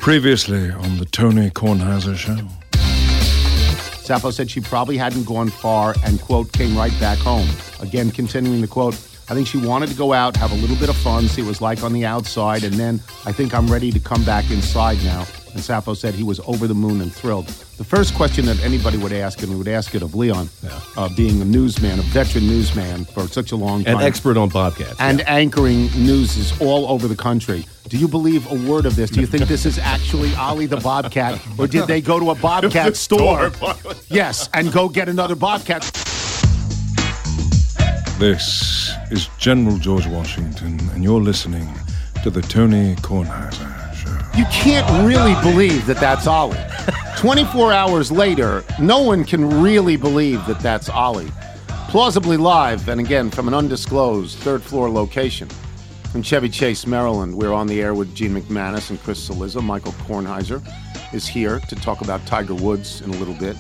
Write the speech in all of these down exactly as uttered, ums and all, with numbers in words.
Previously on the Tony Kornheiser Show. Sappho said she probably hadn't gone far and, quote, came right back home. Again, continuing the quote, I think she wanted to go out, have a little bit of fun, see what it was like on the outside, and then I think I'm ready to come back inside now. And Sappho said he was over the moon and thrilled. The first question that anybody would ask, and we would ask it of Leon, yeah. uh, being a newsman, a veteran newsman for such a long time. An expert on bobcats. And yeah. anchoring news all over the country. Do you believe a word of this? Do you think this is actually Ollie the Bobcat? Or did they go to a Bobcat store? Yes, and go get another Bobcat. This is General George Washington, and you're listening to the Tony Kornheiser Show. You can't really believe that that's Ollie. twenty-four hours later, no one can really believe that that's Ollie. Plausibly live, and again, from an undisclosed third-floor location. In Chevy Chase, Maryland, we're on the air with Gene McManus and Chris Cillizza. Michael Kornheiser is here to talk about Tiger Woods in a little bit.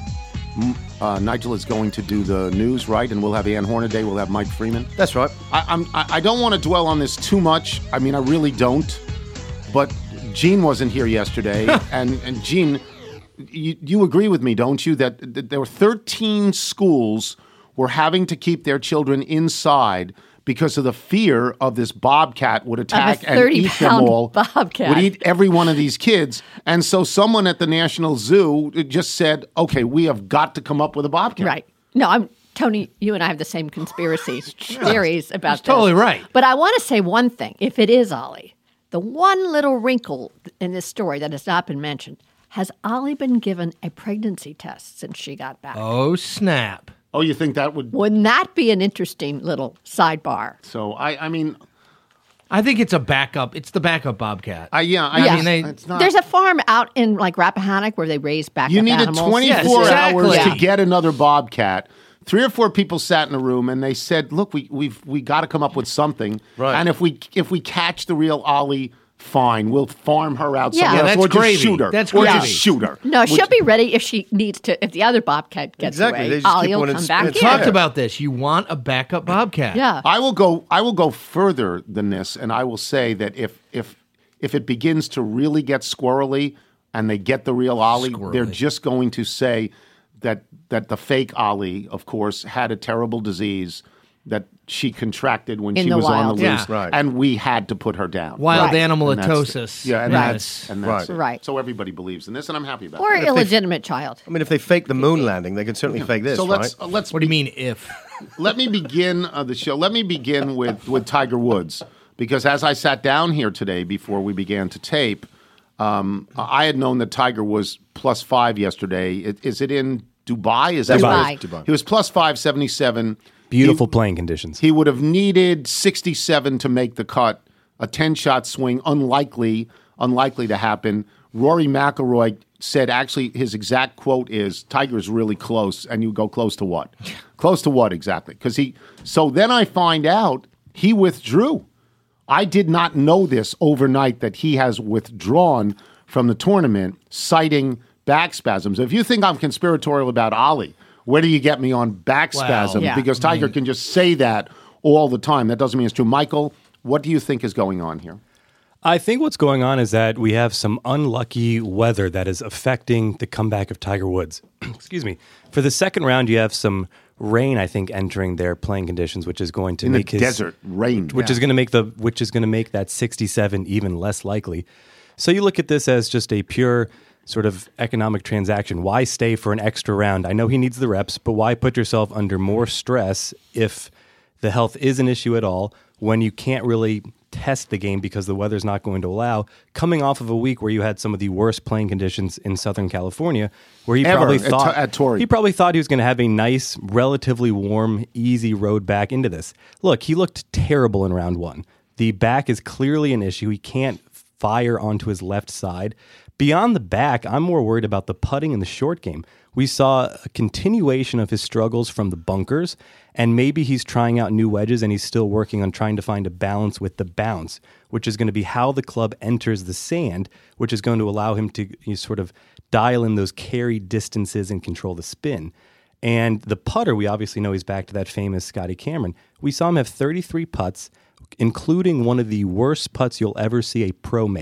Uh, Nigel is going to do the news, right? And we'll have Ann Hornaday, we'll have Mike Freeman. That's right. I, I'm, I, I don't want to dwell on this too much. I mean, I really don't. But Gene wasn't here yesterday. and, and Gene, you, you agree with me, don't you, that, that there were thirteen schools were having to keep their children inside because of the fear of this bobcat would attack and eat them all. Bobcat. Would eat every one of these kids. And so someone at the National Zoo just said, okay, we have got to come up with a bobcat. Right. No, I'm Tony, you and I have the same conspiracy theories about That's this. Totally right. But I want to say one thing. If it is Ollie, the one little wrinkle in this story that has not been mentioned, has Ollie been given a pregnancy test since she got back? Oh, snap. Oh, you think that would... Wouldn't that be an interesting little sidebar? So, I, I mean... I think it's a backup. It's the backup bobcat. I, yeah, I yeah. mean, they, it's not... There's a farm out in, like, Rappahannock where they raise backup You needed animals. twenty-four Yes, hours exactly. to get another bobcat. Three or four people sat in a room and they said, look, we, we've we got to come up with something. Right. And if we if we catch the real Ollie... fine, we'll farm her out Yeah. somewhere Yeah, else, that's or gravy. just shoot her. That's or gravy. just shoot her. No, Which- she'll be ready if she needs to. If the other bobcat gets Exactly. They away, just keep Ollie will one in come back spin. in. Talked Yeah. about this. You want a backup bobcat. Yeah. I will go. I will go further than this, and I will say that if if if it begins to really get squirrely, and they get the real Ollie, Squirrely. they're just going to say that that the fake Ollie, of course, had a terrible disease that she contracted when In she the was on wild. the Yeah. loose, Right. and we had to put her down. Wild Right. animal And that's- atosis. Yeah, and Right. that's and that's Right. it. Right. So everybody believes in this, and I'm happy about Or it. illegitimate child. I mean, if they fake the moon landing, they can certainly fake this, So right? let's uh, let's What do you mean if? let me begin uh, the show. Let me begin with, with Tiger Woods, because as I sat down here today before we began to tape, um, I had known that Tiger was plus five yesterday. Is, is it in Dubai? Is that Dubai. right? Dubai. He was plus five, seventy-seven. Beautiful He, playing conditions. he would have needed sixty-seven to make the cut. A ten-shot swing, unlikely, unlikely to happen. Rory McIlroy said, actually, his exact quote is, Tiger's really close. And you go, close to what? Close to what exactly? Because he, so then I find out he withdrew. I did not know this overnight that he has withdrawn from the tournament, citing back spasms. If you think I'm conspiratorial about Ollie, where do you get me on back Wow. spasms? Yeah. Because Tiger can just say that all the time. That doesn't mean it's true. Michael, what do you think is going on here? I think what's going on is that we have some unlucky weather that is affecting the comeback of Tiger Woods. Excuse me. For the second round, you have some rain, I think, entering their playing conditions, which is going to In make the his desert, rain. which is going to make the which is going to make that sixty-seven even less likely. So you look at this as just a pure sort of economic transaction. Why stay for an extra round? I know he needs the reps, but why put yourself under more stress if the health is an issue at all when you can't really test the game because the weather's not going to allow, coming off of a week where you had some of the worst playing conditions in Southern California, where he Ever probably at thought T- at Torrey. he probably thought he was going to have a nice, relatively warm, easy road back into this. Look, he looked terrible in round one. The back is clearly an issue. He can't fire onto his left side. Beyond the back, I'm more worried about the putting in the short game. We saw a continuation of his struggles from the bunkers, and maybe he's trying out new wedges and he's still working on trying to find a balance with the bounce, which is going to be how the club enters the sand, which is going to allow him to you know, sort of dial in those carry distances and control the spin. And the putter, we obviously know he's back to that famous Scotty Cameron. We saw him have thirty-three putts, including one of the worst putts you'll ever see a pro make.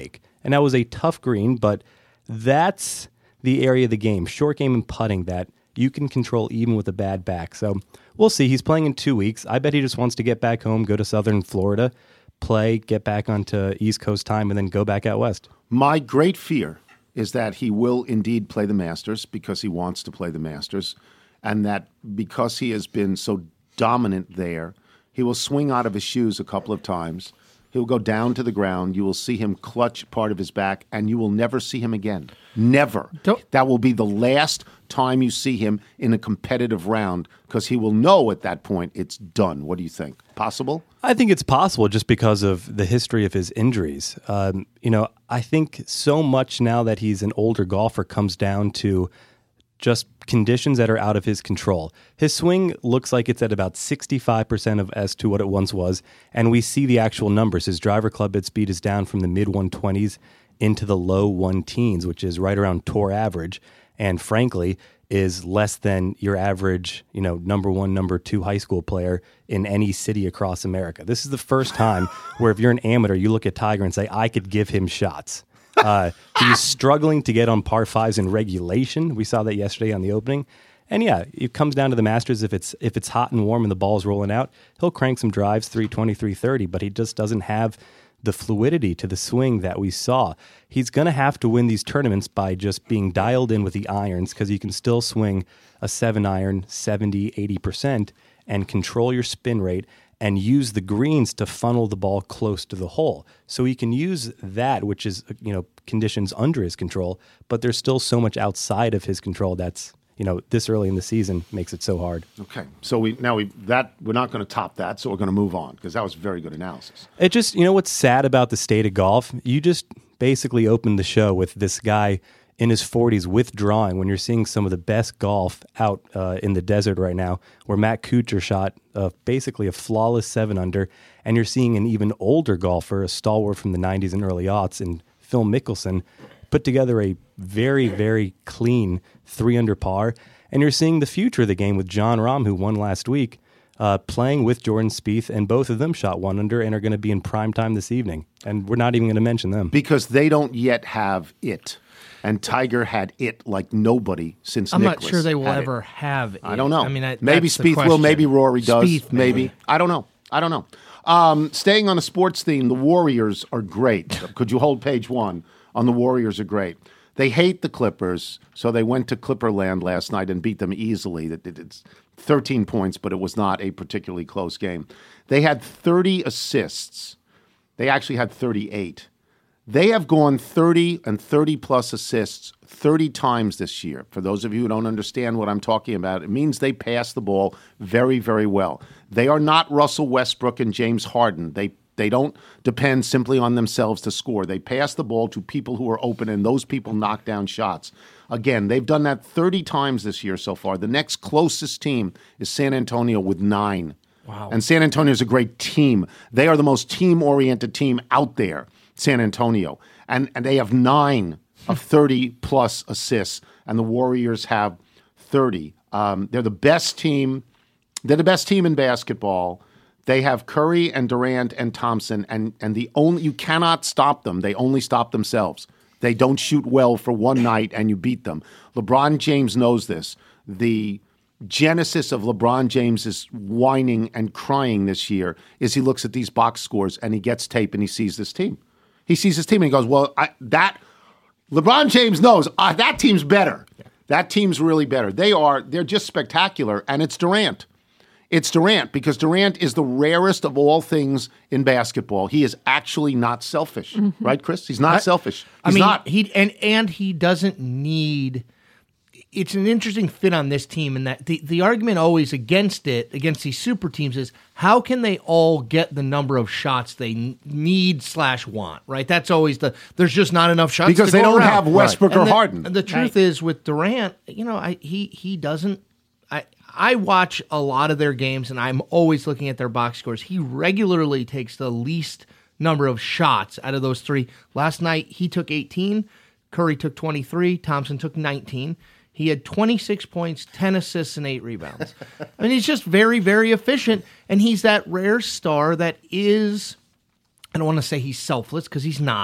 And that was a tough green, but that's the area of the game, short game and putting, that you can control even with a bad back. So we'll see. He's playing in two weeks. I bet he just wants to get back home, go to Southern Florida, play, get back onto East Coast time, and then go back out west. My great fear is that he will indeed play the Masters because he wants to play the Masters, and that because he has been so dominant there, he will swing out of his shoes a couple of times. He'll go down to the ground. You will see him clutch part of his back, and you will never see him again. Never. Don't- That will be the last time you see him in a competitive round because he will know at that point it's done. What do you think? Possible? I think it's possible just because of the history of his injuries. Um, you know, I think so much now that he's an older golfer comes down to just conditions that are out of his control. His swing looks like it's at about sixty-five percent of as to what it once was, and we see the actual numbers. His driver club bit speed is down from the mid one twenties into the low one teens, which is right around tour average, and frankly is less than your average, you know, number one, number two high school player in any city across America. This is the first time where if you're an amateur, you look at Tiger and say, I could give him shots. Uh, he's struggling to get on par fives in regulation. We saw that yesterday on the opening. And yeah, it comes down to the Masters. If it's if it's hot and warm and the ball's rolling out, he'll crank some drives, three twenty, three thirty, but he just doesn't have the fluidity to the swing that we saw. He's going to have to win these tournaments by just being dialed in with the irons, because you can still swing a seven iron seventy, eighty percent and control your spin rate and use the greens to funnel the ball close to the hole. So he can use that, which is, you know, conditions under his control, but there's still so much outside of his control that's, you know, this early in the season makes it so hard. Okay. So we now we that we're not going to top that, so we're going to move on because that was very good analysis. It just, you know what's sad about the state of golf? You just basically opened the show with this guy in his forties withdrawing when you're seeing some of the best golf out uh, in the desert right now, where Matt Kuchar shot uh, basically a flawless seven under, and you're seeing an even older golfer, a stalwart from the nineties and early aughts, and Phil Mickelson put together a very, very clean three under par. And you're seeing the future of the game with Jon Rahm, who won last week, uh, playing with Jordan Spieth, and both of them shot one under and are going to be in prime time this evening. And we're not even going to mention them. Because they don't yet have it. And Tiger had it like nobody since I'm Nicklaus not sure they will had ever it. have it. I don't know. I mean, I, maybe that's the Spieth will, question. maybe Rory does, Spieth, maybe. I don't know. I don't know. Um, staying on a sports theme, the Warriors are great. Could you hold page one on the Warriors are great. They hate the Clippers, so they went to Clipperland last night and beat them easily. It's thirteen points, but it was not a particularly close game. They had thirty assists. They actually had thirty-eight. They have gone thirty and thirty-plus assists thirty times this year. For those of you who don't understand what I'm talking about, it means they pass the ball very, very well. They are not Russell Westbrook and James Harden. They they don't depend simply on themselves to score. They pass the ball to people who are open, and those people knock down shots. Again, they've done that thirty times this year so far. The next closest team is San Antonio with nine. Wow. And San Antonio is a great team. They are the most team-oriented team out there. San Antonio, and, and they have nine of thirty-plus assists, and the Warriors have thirty. Um, they're the best team. They're the best team in basketball. They have Curry and Durant and Thompson, and, and the only you cannot stop them. They only stop themselves. They don't shoot well for one night, and you beat them. LeBron James knows this. The genesis of LeBron James's whining and crying this year is he looks at these box scores, and he gets tape, and he sees this team. He sees his team and he goes, well, I, that LeBron James knows uh, that team's better. Yeah. That team's really better. They are, they're just spectacular. And it's Durant. It's Durant because Durant is the rarest of all things in basketball. He is actually not selfish. Mm-hmm. Right, Chris? He's not I, selfish. He's I mean, not. He, and, and he doesn't need... It's an interesting fit on this team, and that the, the argument always against it, against these super teams, is how can they all get the number of shots they need slash want, right? That's always the, there's just not enough shots because to they go don't around. have Westbrook right. or and the, Harden. The truth right. is with Durant, you know, I, he he doesn't, I, I watch a lot of their games, and I'm always looking at their box scores. He regularly takes the least number of shots out of those three. Last night, he took eighteen, Curry took twenty-three, Thompson took nineteen. He had twenty-six points, ten assists, and eight rebounds. I mean, he's just very, very efficient, and he's that rare star that is, I don't want to say he's selfless, because he's not,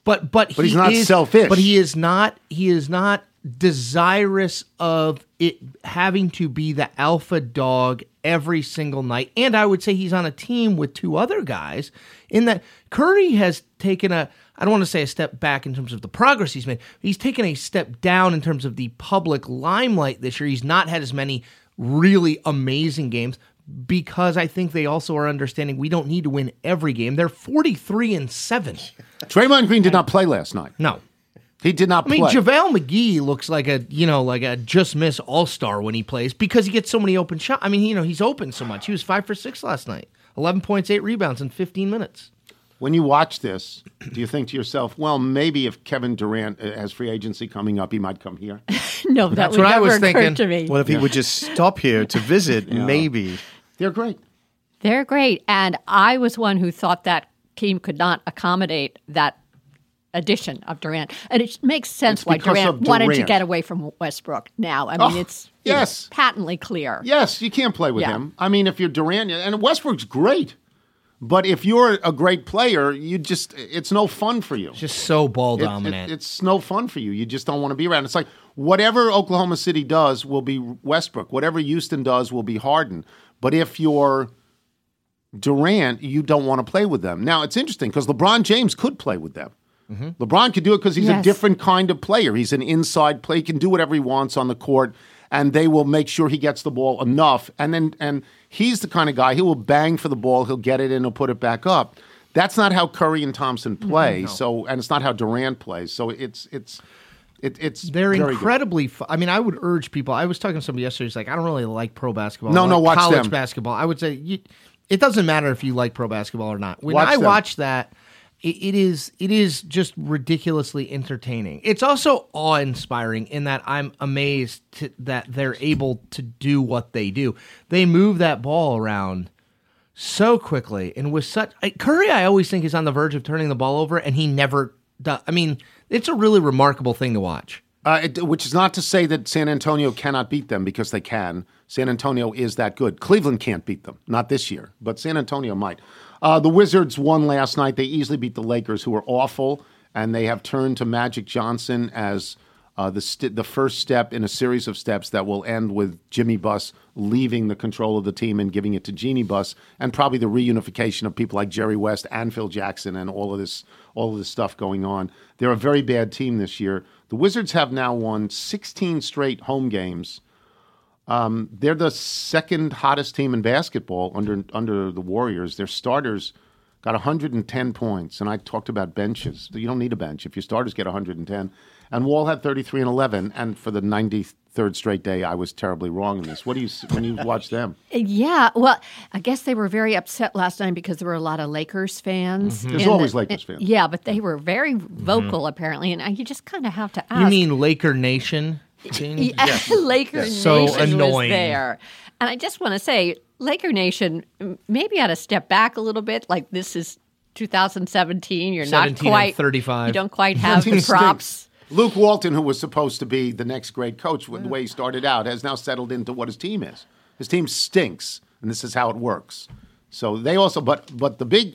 But but, But he he's not is, selfish. But he is not he is not desirous of it having to be the alpha dog every single night. And I would say he's on a team with two other guys in that Curry has taken a, I don't want to say a step back in terms of the progress he's made. He's taken a step down in terms of the public limelight this year. He's not had as many really amazing games because I think they also are understanding we don't need to win every game. They're forty-three and seven. Draymond Green did not play last night. No. He did not I mean, play. JaVale McGee looks like a, you know, like a just miss all-star when he plays because he gets so many open shots. I mean, you know, he's open so much. He was five for six last night. eleven points, eight rebounds in fifteen minutes. When you watch this, do you think to yourself, well, maybe if Kevin Durant uh, has free agency coming up, he might come here? No, that That's would what I never was occur thinking. to me. Well, if he would just stop here to visit, maybe. They're great. They're great. And I was one who thought that team could not accommodate that addition of Durant. And it makes sense It's why because Durant, of wanted to Durant. get away from Westbrook now. I mean, Oh, it's you know, yes. patently clear. Yes, you can't play with Yeah. him. I mean, if you're Durant, and Westbrook's great, but if you're a great player, you just, it's no fun for you. Just so ball It- it- dominant. it's no fun for you. You just don't want to be around. It's like whatever Oklahoma City does will be Westbrook. Whatever Houston does will be Harden. But if you're Durant, you don't want to play with them. Now, it's interesting because LeBron James could play with them. LeBron could do it because he's a Yes. different kind of player. He's an inside player. He can do whatever he wants on the court, and they will make sure he gets the ball enough. And then, and he's the kind of guy, he will bang for the ball, he'll get it in, he'll put it back up. That's not how Curry and Thompson play. So, and it's not how Durant plays. So it's it's it, it's They're very good. incredibly. Fu- I mean, I would urge people. I was talking to somebody yesterday. He's like, I don't really like pro basketball. No, I no, like watch college them. basketball. I would say you, it doesn't matter if you like pro basketball or not. When Watch I them. watch that, it, it is it is just ridiculously entertaining. It's also awe inspiring in that I'm amazed to, that they're able to do what they do. They move that ball around so quickly and with such I- Curry. I always think is on the verge of turning the ball over, and he never does. I mean, it's a really remarkable thing to watch. Uh, it, which is not to say that San Antonio cannot beat them, because they can. San Antonio is that good. Cleveland can't beat them, not this year, but San Antonio might. Uh, the Wizards won last night. They easily beat the Lakers, who were awful, and they have turned to Magic Johnson as uh, the st- the first step in a series of steps that will end with Jimmy Buss leaving the control of the team and giving it to Jeannie Buss, and probably the reunification of people like Jerry West and Phil Jackson and all of this all of this stuff going on. They're a very bad team this year. The Wizards have now won sixteen straight home games. Um, they're the second hottest team in basketball under under the Warriors. Their starters got one hundred ten points, and I talked about benches. You don't need a bench if your starters get one hundred ten. And Wall had thirty-three and eleven, and for the ninety-third straight day, I was terribly wrong in this. What do you when you watch them? Yeah, well, I guess they were very upset last night because there were a lot of Lakers fans. There's in always the- Lakers fans. Yeah, but they were very vocal apparently, and you just kind of have to ask. You mean Laker Nation? Gene? Yeah, Laker So Nation annoying. was there. And I just want to say, Laker Nation m- maybe ought to step back a little bit. Like, this is two thousand seventeen. You're not seventeen and quite thirty-five. You don't quite have Team the stinks. props. Luke Walton, who was supposed to be the next great coach, with the way he started out, has now settled into what his team is. His team stinks, and this is how it works. So they also, but but the big,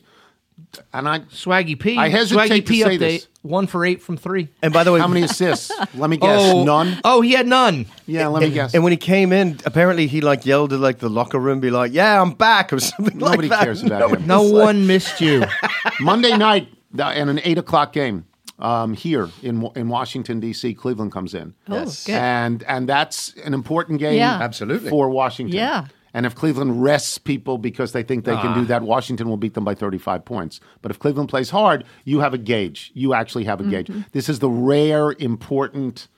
and I, Swaggy P. I hesitate Swaggy to P say update. this. One for eight from three. And by the way, how many assists? Let me guess, oh, none. Oh, he had none. Yeah, let me guess. and when he came in, apparently he like yelled at like the locker room, be like, "Yeah, I'm back," or something Nobody like that. cares about him. No one missed you. Monday night, uh, in an eight o'clock game um, here in in Washington D C, Cleveland comes in. Oh, Yes. good. and and that's an important game Yeah. Absolutely. for Washington. Yeah. And if Cleveland rests people because they think they can do that, Washington will beat them by thirty-five points. But if Cleveland plays hard, you have a gauge. You actually have a gauge. This is the rare, important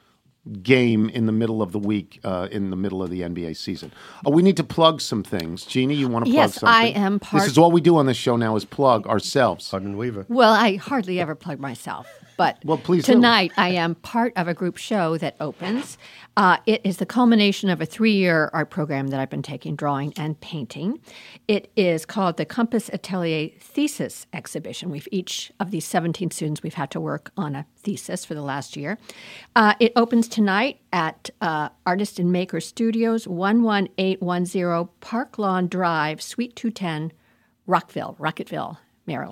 game in the middle of the week, uh, in the middle of the N B A season. Oh, we need to plug some things. Jeannie, you want to plug Yes, something? I am part- This is all we do on this show now is plug ourselves. Hardin Weaver. Well, I hardly ever plug myself, but Well, please do. tonight I am part of a group show that opens. Uh, it is the culmination of a three-year art program that I've been taking, drawing and painting. It is called the Compass Atelier Thesis Exhibition. We've each of these seventeen students, we've had to work on a thesis for the last year. Uh, it opens tonight at uh, Artist and Maker Studios, one one eight one zero Park Lawn Drive, Suite two ten, Rockville, Rockettville, Maryland.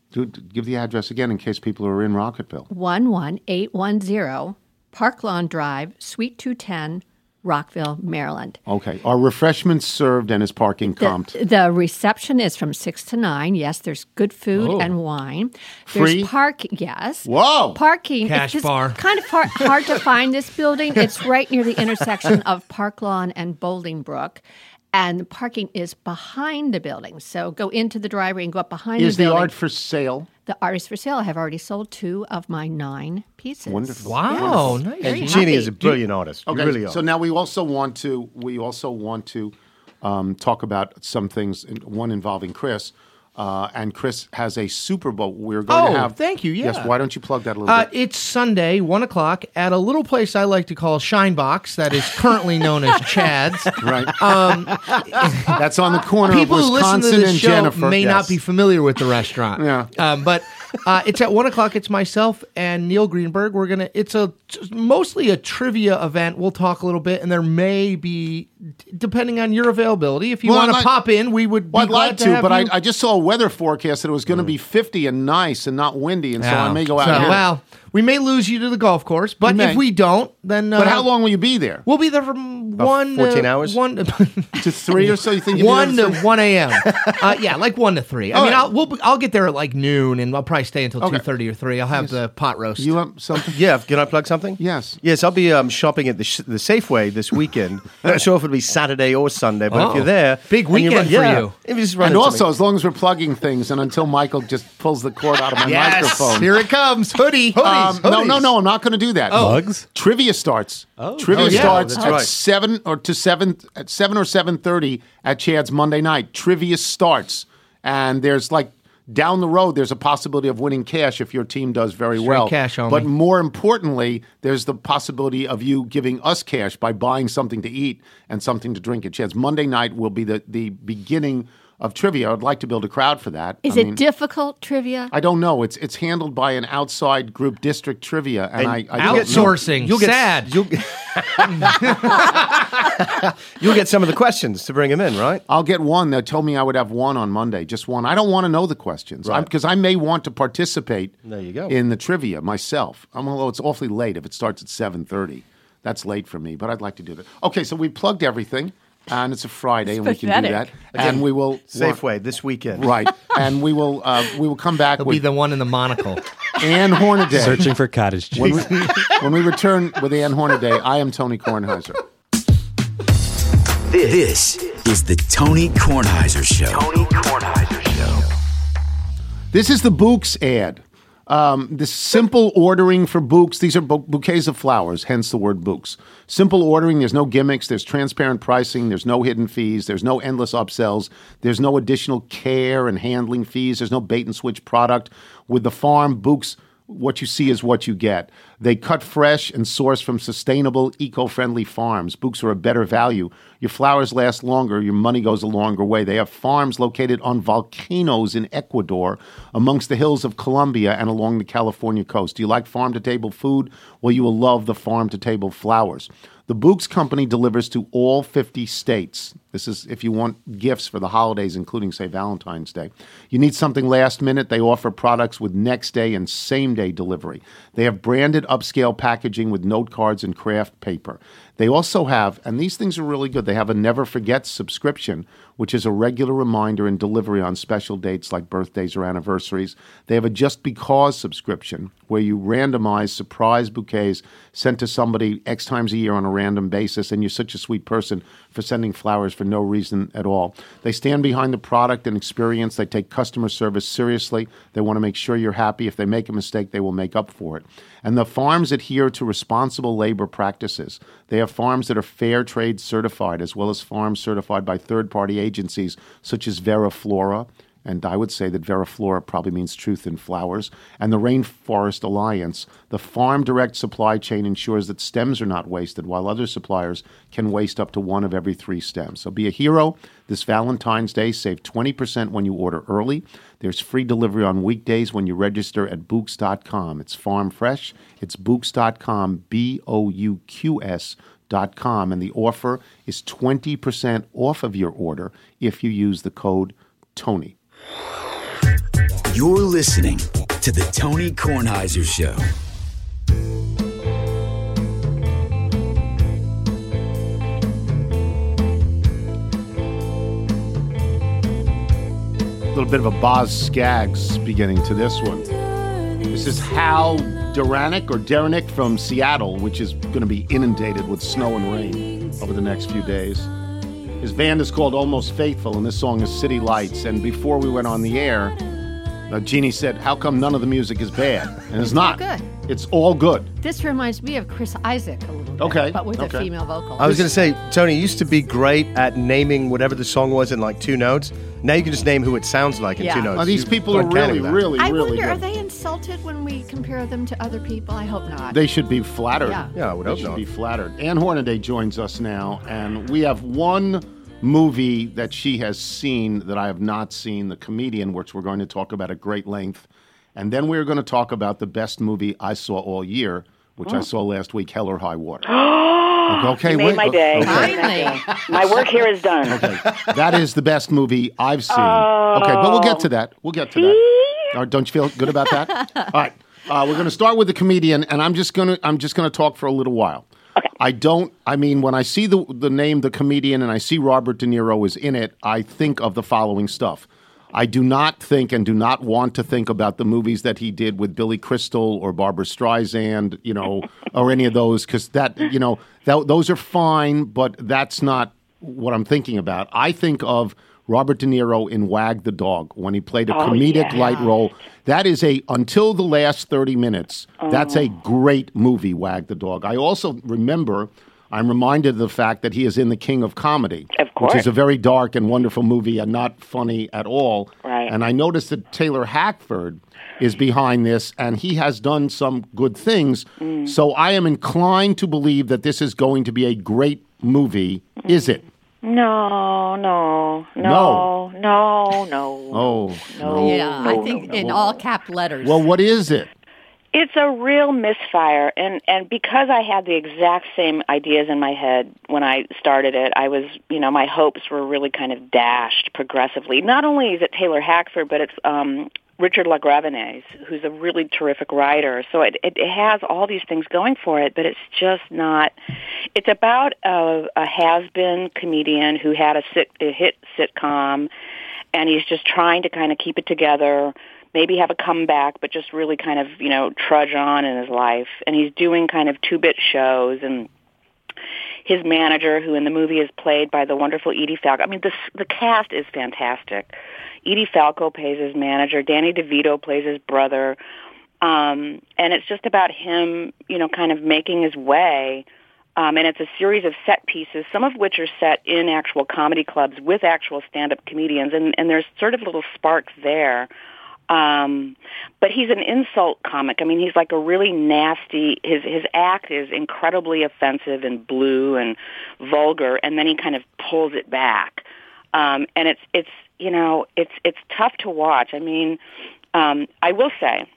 Do, give the address again in case people are in Rockettville. one one eight one zero Park Lawn Drive, Suite two ten, Rockville, Maryland. Okay. Are refreshments served and is parking comped? The, the reception is from six to nine. Yes, there's good food Oh. and wine. Free? There's park. Yes. Whoa. Parking. Cash it's just bar. kind of hard, hard to find this building. It's right near the intersection of Park Lawn and Bolingbrook. And the parking is behind the building. So go into the driveway and go up behind Is the the building. art for sale? The art is for sale. I have already sold two of my nine pieces. Wonderful. Wow, nice. Very Jeannie happy. is a brilliant artist. You Okay. really are. So now we also want to we also want to um, talk about some things. One involving Chris. Uh, and Chris has a Super Bowl. We're going Oh, to have. thank you, yeah. Yes. Why don't you plug that a little Uh, bit? it's Sunday, one o'clock, at a little place I like to call Shinebox, that is currently known as Chad's. Right. Um, That's on the corner of People who listen to Wisconsin this and show Jennifer. may Yes. not be familiar with the restaurant. Yeah. Um, but uh, it's at one o'clock. It's myself and Neil Greenberg. We're gonna. It's a mostly a trivia event. We'll talk a little bit, and there may be, depending on your availability, if you Well, want I'd to like- pop in, we would. Well, be I'd like glad to, have but I, you. I just saw a weather forecast that it was going to be fifty and nice and not windy, and so I may go out. So, here. well, we may lose you to the golf course, but may. if we don't, then. Uh, But how long will you be there? We'll be there from one fourteen to hours? one. To three or so? You think you'll be One there to to- one a.m. Uh, yeah, like one to three. I All mean, right. I'll we'll, I'll get there at like noon, and I'll probably stay until Okay. two thirty or three. I'll have the pot roast. You have something? Yeah, can I plug something? Yes. Yes, I'll be um, shopping at the, sh- the Safeway this weekend. Not sure if it'll be Saturday or Sunday, but Oh. if you're there, Big and you weekend for yeah, you. If you just run And into also, me. as long as we're plugging things, and until Michael just pulls the cord out of my yes, microphone. here it comes. Hoodie. Um, no, no, no! I'm not going to do that. Mugs? Trivia starts. Trivia Oh, yeah. starts That's at right. seven or to seven at seven or seven thirty at Chad's Monday night. Trivia starts, and there's like down the road, there's a possibility of winning cash if your team does very well. cash only. But more importantly, there's the possibility of you giving us cash by buying something to eat and something to drink at Chad's. Monday night will be the the beginning of trivia. I'd like to build a crowd for that. Is I it mean, difficult trivia? I don't know. It's it's handled by an outside group, District Trivia, and, And I, I don't know. Outsourcing. You'll get Sad. You'll, you'll get some of the questions to bring them in, right? I'll get one. They told me I would have one on Monday, just one. I don't want to know the questions Right. because I may want to participate. There you go. In the trivia myself. I'm, although it's awfully late if it starts at seven thirty. That's late for me, but I'd like to do that. Okay, so we plugged everything, and it's a Friday, and we can do that. pathetic. And we will Safeway this weekend. right? And we will uh, we will come back It'll be with the one in the monocle. Ann Hornaday. Searching for cottage When cheese. we, when we return with Ann Hornaday, I am Tony Kornheiser. This is the Tony Kornheiser Show. Tony Kornheiser Show. This is the Bouqs ad. Um, this simple ordering for Bouqs. These are bu- bouquets of flowers, hence the word Bouqs. Simple ordering. There's no gimmicks. There's transparent pricing. There's no hidden fees. There's no endless upsells. There's no additional care and handling fees. There's no bait and switch product. With the farm, Bouqs, what you see is what you get. They cut fresh and source from sustainable, eco-friendly farms. Bouqs are a better value. Your flowers last longer. Your money goes a longer way. They have farms located on volcanoes in Ecuador, amongst the hills of Colombia, and along the California coast. Do you like farm-to-table food? Well, you will love the farm-to-table flowers. The Bouqs Company delivers to all fifty states. This is if you want gifts for the holidays, including, say, Valentine's Day. You need something last minute, they offer products with next day and same day delivery. They have branded upscale packaging with note cards and craft paper. They also have, and these things are really good, they have a Never Forget subscription, which is a regular reminder and delivery on special dates like birthdays or anniversaries. They have a Just Because subscription, where you randomize surprise bouquets sent to somebody X times a year on a random basis, and you're such a sweet person for sending flowers for no reason at all. They stand behind the product and experience. They take customer service seriously. They want to make sure you're happy. If they make a mistake, they will make up for it. And the farms adhere to responsible labor practices. They have farms that are fair trade certified, as well as farms certified by third-party agencies such as Veriflora. And I would say that Veriflora probably means truth in flowers. And the Rainforest Alliance. The farm direct supply chain ensures that stems are not wasted, while other suppliers can waste up to one of every three stems. So be a hero this Valentine's Day. Save twenty percent when you order early. There's free delivery on weekdays when you register at Bouqs dot com. It's farm fresh. It's Bouqs dot com, B O U Q S dot com. And the offer is twenty percent off of your order if you use the code TONY. You're listening to The Tony Kornheiser Show. A little bit of a Boz Scaggs beginning to this one. This is Hal Duranick or Derenick from Seattle, which is going to be inundated with snow and rain over the next few days. His band is called Almost Faithful, and this song is City Lights. And before we went on the air, uh, Jeannie said, how come none of the music is bad? And it's not. Good. It's all good. This reminds me of Chris Isaac a little bit, Okay, but with okay. a female vocal. I was going to say, Tony, you used to be great at naming whatever the song was in like two notes. Now you can just name who it sounds like in Yeah. two notes. Oh, these You people are weren't really, counting that. really, I really wonder, good. are they insulted when we compare them to other people? I hope not. They should be flattered. Yeah. Yeah, I would They hope should not. be flattered. Ann Hornaday joins us now, and we have one movie that she has seen that I have not seen, The Comedian, which we're going to talk about at great length. And then we're going to talk about the best movie I saw all year, which I saw last week, Hell or High Water. Okay, You made wait. my day. Finally. My work here is done. Okay, that is the best movie I've seen. Okay, but we'll get to that. We'll get to that. All right, don't you feel good about that? All right, uh, we're going to start with The Comedian, and I'm just going to I'm just going to talk for a little while. Okay. I don't. I mean, when I see the the name The Comedian and I see Robert De Niro is in it, I think of the following stuff. I do not think and do not want to think about the movies that he did with Billy Crystal or Barbara Streisand, you know, or any of those, because that, you know, that, those are fine, but that's not what I'm thinking about. I think of Robert De Niro in Wag the Dog when he played a Oh, comedic yeah. light role. That is a, until the last thirty minutes, that's a great movie, Wag the Dog. I also remember, I'm reminded of the fact that he is in The King of Comedy, Of course. which is a very dark and wonderful movie and not funny at all. Right. And I noticed that Taylor Hackford is behind this, and he has done some good things. Mm. So I am inclined to believe that this is going to be a great movie. Is it? No, no, no, no, no. Oh, no. Yeah, I think in all cap letters. well, what is it? It's a real misfire, and and because I had the exact same ideas in my head when I started it, I was, you know, my hopes were really kind of dashed progressively. Not only is it Taylor Hackford, but it's um, Richard LaGravenese, who's a really terrific writer. So it, it it has all these things going for it, but it's just not. It's about a, a has-been comedian who had a, sit, a hit sitcom, and he's just trying to kind of keep it together. Maybe have a comeback, but just really kind of, you know, trudge on in his life. And he's doing kind of two-bit shows, and his manager, who in the movie is played by the wonderful Edie Falco. I mean, this, the cast is fantastic. Edie Falco plays his manager. Danny DeVito plays his brother. Um, and it's just about him, you know, kind of making his way. Um, and it's a series of set pieces, some of which are set in actual comedy clubs with actual stand-up comedians. And, and there's sort of little sparks there. Um, but he's an insult comic. I mean, he's like a really nasty, his, his act is incredibly offensive and blue and vulgar, and then he kind of pulls it back. Um, and it's, it's, you know, it's, it's tough to watch. I mean, um, I will say,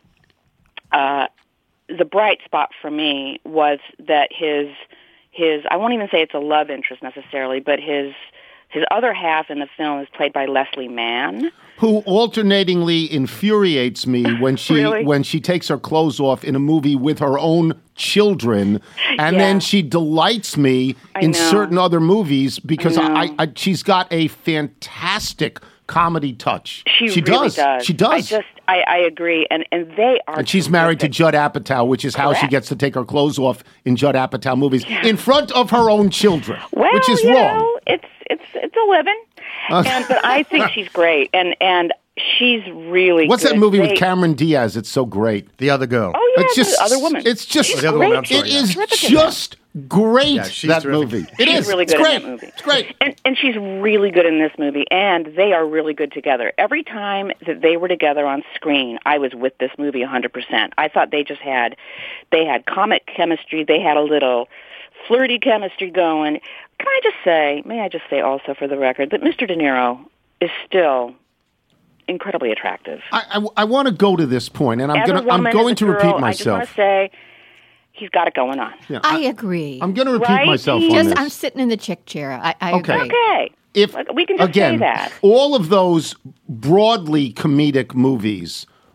uh, the bright spot for me was that his, his, I won't even say it's a love interest necessarily, but his, his other half in the film is played by Leslie Mann. Who alternatingly infuriates me when she Really? when she takes her clothes off in a movie with her own children, and Yeah. then she delights me I in know. certain other movies because I know. I, I she's got a fantastic comedy touch. She, she really does. does. She does. I just, I, I agree, and and they are. and she's married to terrific. Judd Apatow, which is how she Correct. gets to take her clothes off in Judd Apatow movies in front of her own children, Well, which is you wrong. know, it's it's it's a living, and but I think she's great, and and she's really. What's good. that movie They- with Cameron Diaz? It's so great. The Other Girl. Oh yeah, It's just the other woman. It's just She's The Other Woman, I'm great. sorry, It yeah. is Terrific in just great. Yeah, she's that terrific. movie. It She's is. really It's good in great. that movie. It's great. And, and she's really good in this movie, and they are really good together. Every time that they were together on screen, I was with this movie one hundred percent. I thought they just had, they had comic chemistry. They had a little flirty chemistry going. Can I just say, may I just say also for the record, that Mister De Niro is still incredibly attractive. I, I, I want to go to this point, and I'm As a gonna I'm woman, going as to a girl, repeat I just myself. want to say he's got it going on. Yeah, I agree. I'm going to repeat Right? myself on Just this. I'm sitting in the chick chair. I, I Okay. agree. Okay. if Like, we can just again, say that. all of those broadly comedic movies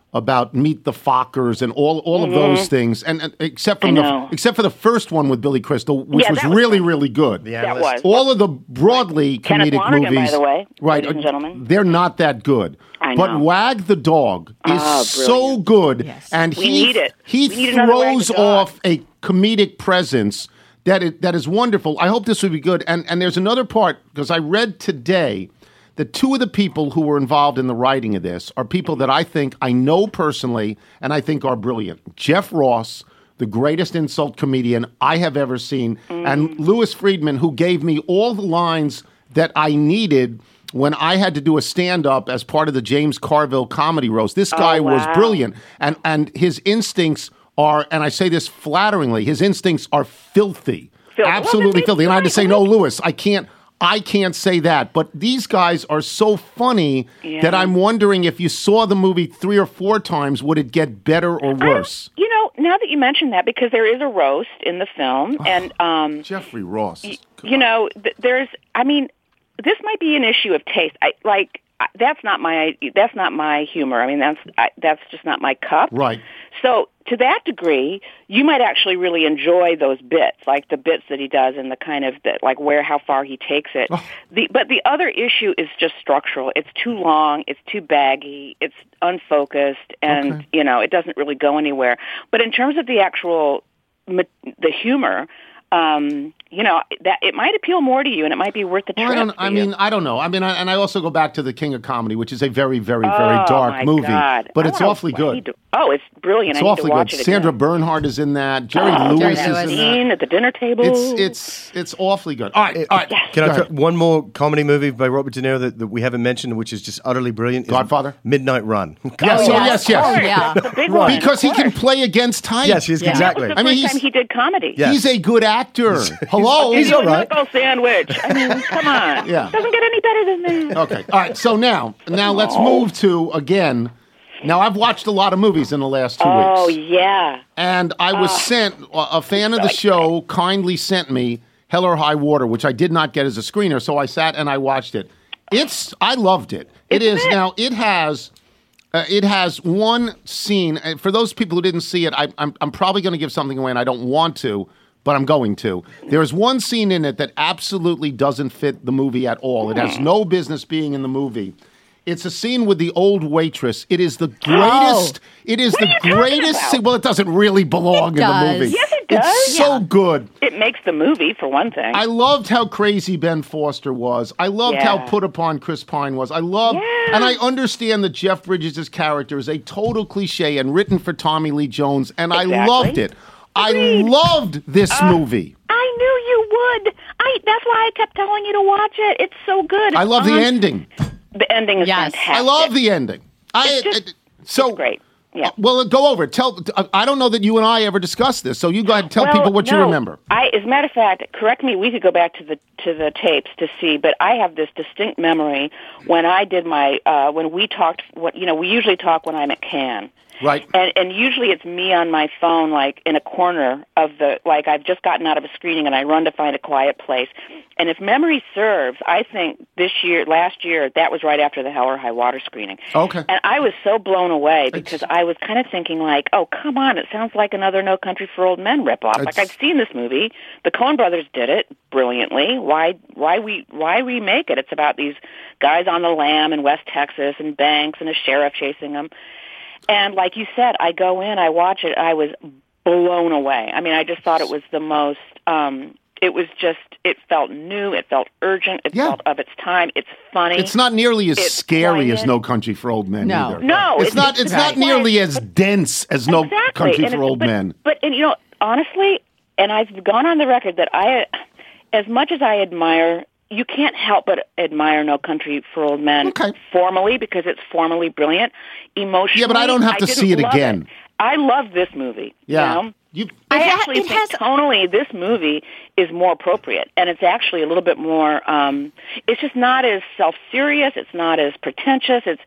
about Meet the Fockers and all all of those things, and, and except from I the know. except for the first one with Billy Crystal, which Yeah, was that was really fun. really good. The That Analyst. was. All of the broadly Kenneth comedic Lonergan, by movies, the way, right? ladies and gentlemen. They're not that good. I But know. Wag the Dog is Oh, so brilliant. good, Yes. and We he need it. he We need another Wag throws the Dog. off a comedic presence that is, that is wonderful. I hope this will be good. And and there's another part because I read today that two of the people who were involved in the writing of this are people that I think I know personally and I think are brilliant. Jeff Ross, the greatest insult comedian I have ever seen, and Louis Friedman, who gave me all the lines that I needed when I had to do a stand-up as part of the James Carville comedy roast. This guy was wow. brilliant, and and his instincts are, and I say this flatteringly, his instincts are filthy, Filthy. absolutely Well, then filthy. And I had to that's say, fine. no, Louis, I can't. I can't say that, but these guys are so funny Yeah. that I'm wondering if you saw the movie three or four times, would it get better or worse? You know, now that you mention that, because there is a roast in the film, and um, Jeffrey Ross. is- you know, th- there's. I mean, this might be an issue of taste. I like. I, that's not my. That's not my humor. I mean, that's. I, that's just not my cup. Right. So, to that degree, you might actually really enjoy those bits, like the bits that he does, and the kind of the, like where how far he takes it. Oh. The but the other issue is just structural. It's too long. It's too baggy. It's unfocused, and Okay. you know, it doesn't really go anywhere. But in terms of the actual ma- the humor. Um, you know, that it might appeal more to you, and it might be worth the trip. Well, I don't. for I you. mean, I don't know. I mean, I, and I also go back to the King of Comedy, which is a very, very, very Oh, dark my movie, God. but I it's wanna- awfully I good. need to- oh, it's brilliant. It's I need awfully to watch good. it Sandra again. Bernhardt is in that. Jerry Oh, Lewis Jerry is Lewis. in that. Scene at the dinner table. It's it's it's awfully good. All right, all right. Can Go I ahead. throw one more comedy movie by Robert De Niro that, that we haven't mentioned, which is just utterly brilliant? is Godfather? Midnight Run. Yes, oh, yes, yes. Oh, yeah. The big one, Because of he can course. play against type. Yes, he's Yeah. exactly. That was I the mean, first he's- time he did comedy. Yeah. He's a good actor. Hello. He's Give all you a right. knuckle sandwich. I mean, come on. Yeah. Doesn't get any better than that. Okay. All right. So now, now let's move to again. Now I've watched a lot of movies in the last two Oh, weeks, yeah. and I was sent a fan of the show kindly sent me Hell or High Water, which I did not get as a screener. So I sat and I watched it. It's I loved it. It is now. It has. Uh, it has one scene. uh, For those people who didn't see it, I, I'm I'm probably going to give something away, and I don't want to, but I'm going to. There is one scene in it that absolutely doesn't fit the movie at all. It has no business being in the movie. It's a scene with the old waitress. It is the greatest. It is What the are you talking greatest. about? scene. Well, it doesn't really belong It in the does. movie. Yes, it It's does. so Yeah. good. It makes the movie, for one thing. I loved how crazy Ben Foster was. I loved how Yeah. put upon Chris Pine was. I loved, Yeah. and I understand that Jeff Bridges' character is a total cliche and written for Tommy Lee Jones, and I Exactly. loved it. I Agreed. loved this Uh, movie. I knew you would. I. That's why I kept telling you to watch it. It's so good. I It's love the on- ending. The ending is Yes. fantastic. I love the ending. I, It's just- I- so it's great. Yeah. uh, well, go over it. Tell. I don't know that you and I ever discussed this, so you go ahead and tell Well, people what you no. remember. I, as a matter of fact, correct me. We could go back to the to the tapes to see, but I have this distinct memory when I did my uh, when we talked. What you know, we usually talk when I'm at Cannes. Right. And and usually it's me on my phone, like in a corner of the, like I've just gotten out of a screening and I run to find a quiet place. And if memory serves, I think this year, last year, that was right after the Hell or High Water screening. Okay. And I was so blown away because I was kind of thinking like, oh, come on, it sounds like another No Country for Old Men ripoff. Like It's- I've seen this movie. The Coen brothers did it brilliantly. Why why we why remake it? It's about these guys on the lam in West Texas and banks and a sheriff chasing them. And like you said, I go in, I watch it, I was blown away. I mean, I just thought it was the most, um, it was just, it felt new, it felt urgent, it Yeah. felt of its time, it's funny. It's not nearly as It's scary as poignant. No Country for Old Men No. either. No, it's, it's- not. it's It's not right. nearly as dense as No Exactly. Country And for it's- Old but, Men. But, and you know, honestly, and I've gone on the record that I, as much as I admire, you can't help but admire No Country for Old Men Okay. formally because it's formally brilliant. Emotionally, Yeah, but I don't have to didn't see it love again. I love this movie. Yeah. You know? You- I It ha- actually it think has- tonally this movie is more appropriate, and it's actually a little bit more. Um, it's just not as self-serious. It's not as pretentious. It's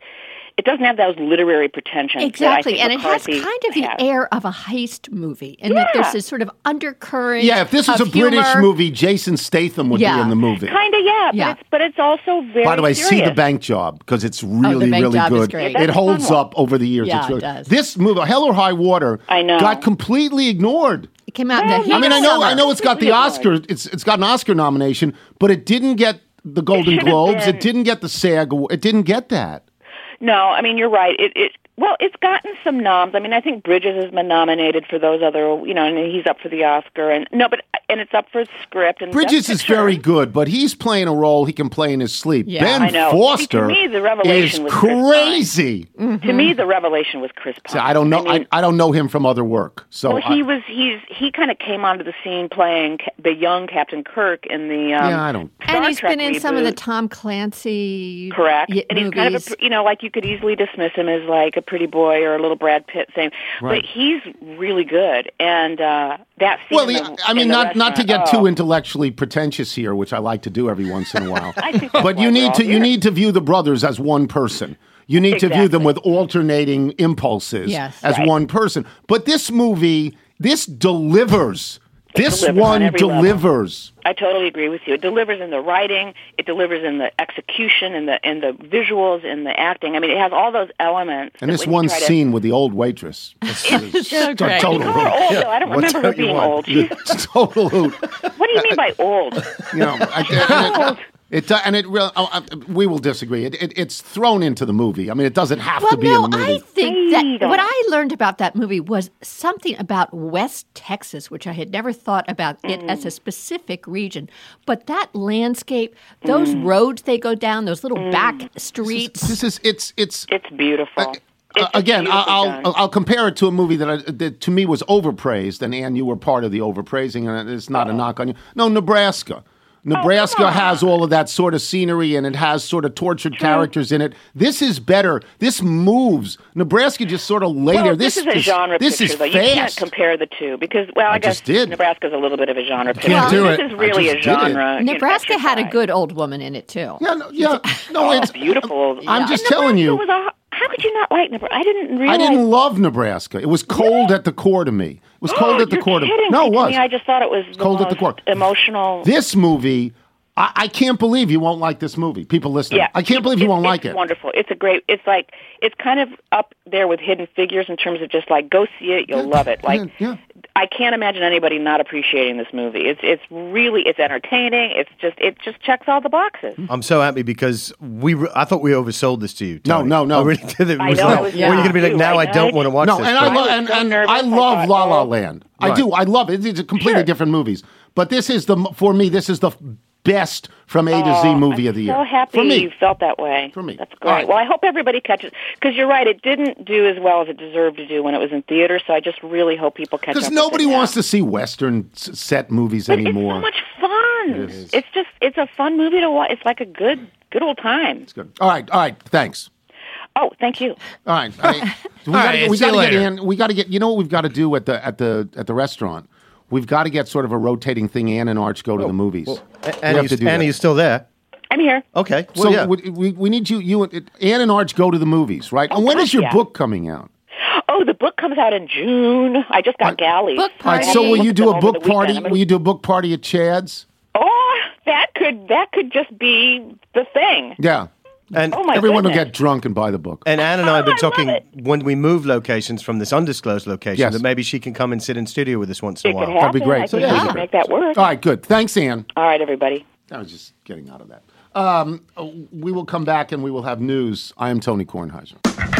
it doesn't have those literary pretensions. Exactly, that I and think it has McCarthy kind of the has. air of a heist movie, and that Yeah. there's this sort of undercurrent. Yeah, if this was of a British humor. movie, Jason Statham would Yeah. be in the movie. Kind of, yeah, but, Yeah. It's, but it's also very By the way, serious. see The Bank Job because it's really, Bank really Job is good. great. Yeah, that's It a fun holds one. up over the years. Yeah, It's really, it does. This movie, Hell or High Water, I know. got completely ignored. It came out in Well, the heat I mean, of I know, summer. I know, it's got the Completely Oscar. It's it's got an Oscar nomination, but it didn't get the Golden should have Globes. been. It didn't get the SAG Award. It didn't get that. No, I mean, you're right. It, it well, it's gotten some noms. I mean, I think Bridges has been nominated for those other, you know, and he's up for the Oscar, and no, but and it's up for script. And Bridges Best is Picture. very good, but he's playing a role he can play in his sleep. Yeah. Ben I know. Foster See, to me, the is revelation was Chris Pine. crazy. To me, the revelation was Chris Pine. So I don't know. I, mean, I, don't know him from other work. So well, he I, was he's he kind of came onto the scene playing Ca- the young Captain Kirk in the um, yeah, I don't. Star And he's Trek been in some of the reboot. Tom Clancy Correct. y- And he's movies. kind of a, pr- you know, like you could easily dismiss him as like a pretty boy or a little Brad Pitt thing, Right. but he's really good. And uh, that scene. Well, in he, the, I mean, in the not not to get restaurant, too oh. intellectually pretentious here, which I like to do every once in a while. I think that's But why you we're need all to you here. need to view the brothers as one person. You need to view them Exactly. with alternating impulses Yes. as Right. one person. But this movie, this delivers. This delivers on one every level. delivers. I totally agree with you. It delivers in the writing, it delivers in the execution, in the in the visuals, in the acting. I mean, it has all those elements. And that this when you one try to- scene with the old waitress. It's so a great. total You call her hoot. old, though. I don't What remember her don't you being want? old. She's, Total hoot. what do you mean by old? You know, I, and it, it, uh, and it real. Oh, uh, we will disagree. It, it, it's thrown into the movie. I mean, it doesn't have Well, to be no, in the movie. I think I that don't- what I learned about that movie was something about West Texas, which I had never thought about it Mm. as a specific region. But that landscape, those Mm. roads they go down, those little back streets. This is it's it's It's beautiful. Uh, It's just again, beautifully I'll, done. I'll I'll compare it to a movie that, I, that to me was overpraised, and Ann, you were part of the overpraising, and it's not a knock on you. No, Nebraska. Nebraska on. has all of that sort of scenery, and it has sort of tortured characters in it. This is better. This moves. Nebraska just sort of later. Well, this, this, is a genre This picture, is though. You can't fast. compare the two because, well, I, I guess just did. Nebraska's a little bit of a genre picture. can't do this it. is I really just a did it. genre. you know, Nebraska had a exercise. good old woman in it too. Yeah, no, yeah, no, Oh, it's beautiful. I'm just And telling you. Nebraska was a- how could you not like Nebraska? I didn't realize. I didn't love Nebraska. It was cold at the core to me. It was cold at the You're core to me. kidding No, me. it To was. me, I just thought it was the cold at the most core. emotional. This movie, I, I can't believe you won't like this movie. People listening, Yeah, I can't believe you it's- won't like it's it. Wonderful. It's a great. It's like it's kind of up there with Hidden Figures in terms of just like go see it, you'll Yeah, love it. Like yeah, yeah. I can't imagine anybody not appreciating this movie. It's it's really it's entertaining. It's just it just checks all the boxes. I'm so happy because we. Re- I thought we oversold this to you. No, Tony. no, no. I really did. It I was know, like, I was were you going to be like, too. now I I don't know. want to watch No, this? and I, but- lo- was and, so and nervous. I I love thought, La La oh. Land. I Right. do. I love it. It's a completely Sure. different movies. But this is the for me. This is the best from A to Z Oh, movie I'm of the year. so happy for me. you felt that way. For me. That's All great. right. Well, I hope everybody catches because you're right. It didn't do as well as it deserved to do when it was in theater. So I just really hope people catch up. Because with nobody it now. wants to see Western s- set movies But anymore. it's so much fun. It is. It's just it's a fun movie to watch. It's like a good good old time. Good. All right, all right. Thanks. Oh, thank you. All right. I mean, we All gotta, right, get, we see you gotta get later. in. We got to get. You know what we've got to do at the at the at the restaurant? We've got to get sort of a rotating thing. Ann and Arch go to the movies. Well, We Annie, have to do Annie, that. you're still there? I'm here. Okay. Well, So yeah. we, we we need you. You and Ann and Arch go to the movies, right? and when gosh, is your yeah. book coming out? Oh, the book comes out in June. I just got galleys. Book All right. party. So will you do a Over book the weekend. party? I'm gonna- Will you do a book party at Chad's? Oh, that could that could just be the thing. Yeah. and Oh my Everyone will goodness. get drunk and buy the book. and Anne and I have Oh, been I love talking it. when we move locations from this undisclosed location Yes. that maybe she can come and sit in studio with us once in It a could while. happen. That'd be great. I So, think yeah. we can make that work. All right. Good. Thanks, Ann. All right, everybody. I was just getting out of that. Um, we will come back and we will have news. I am Tony Kornheiser.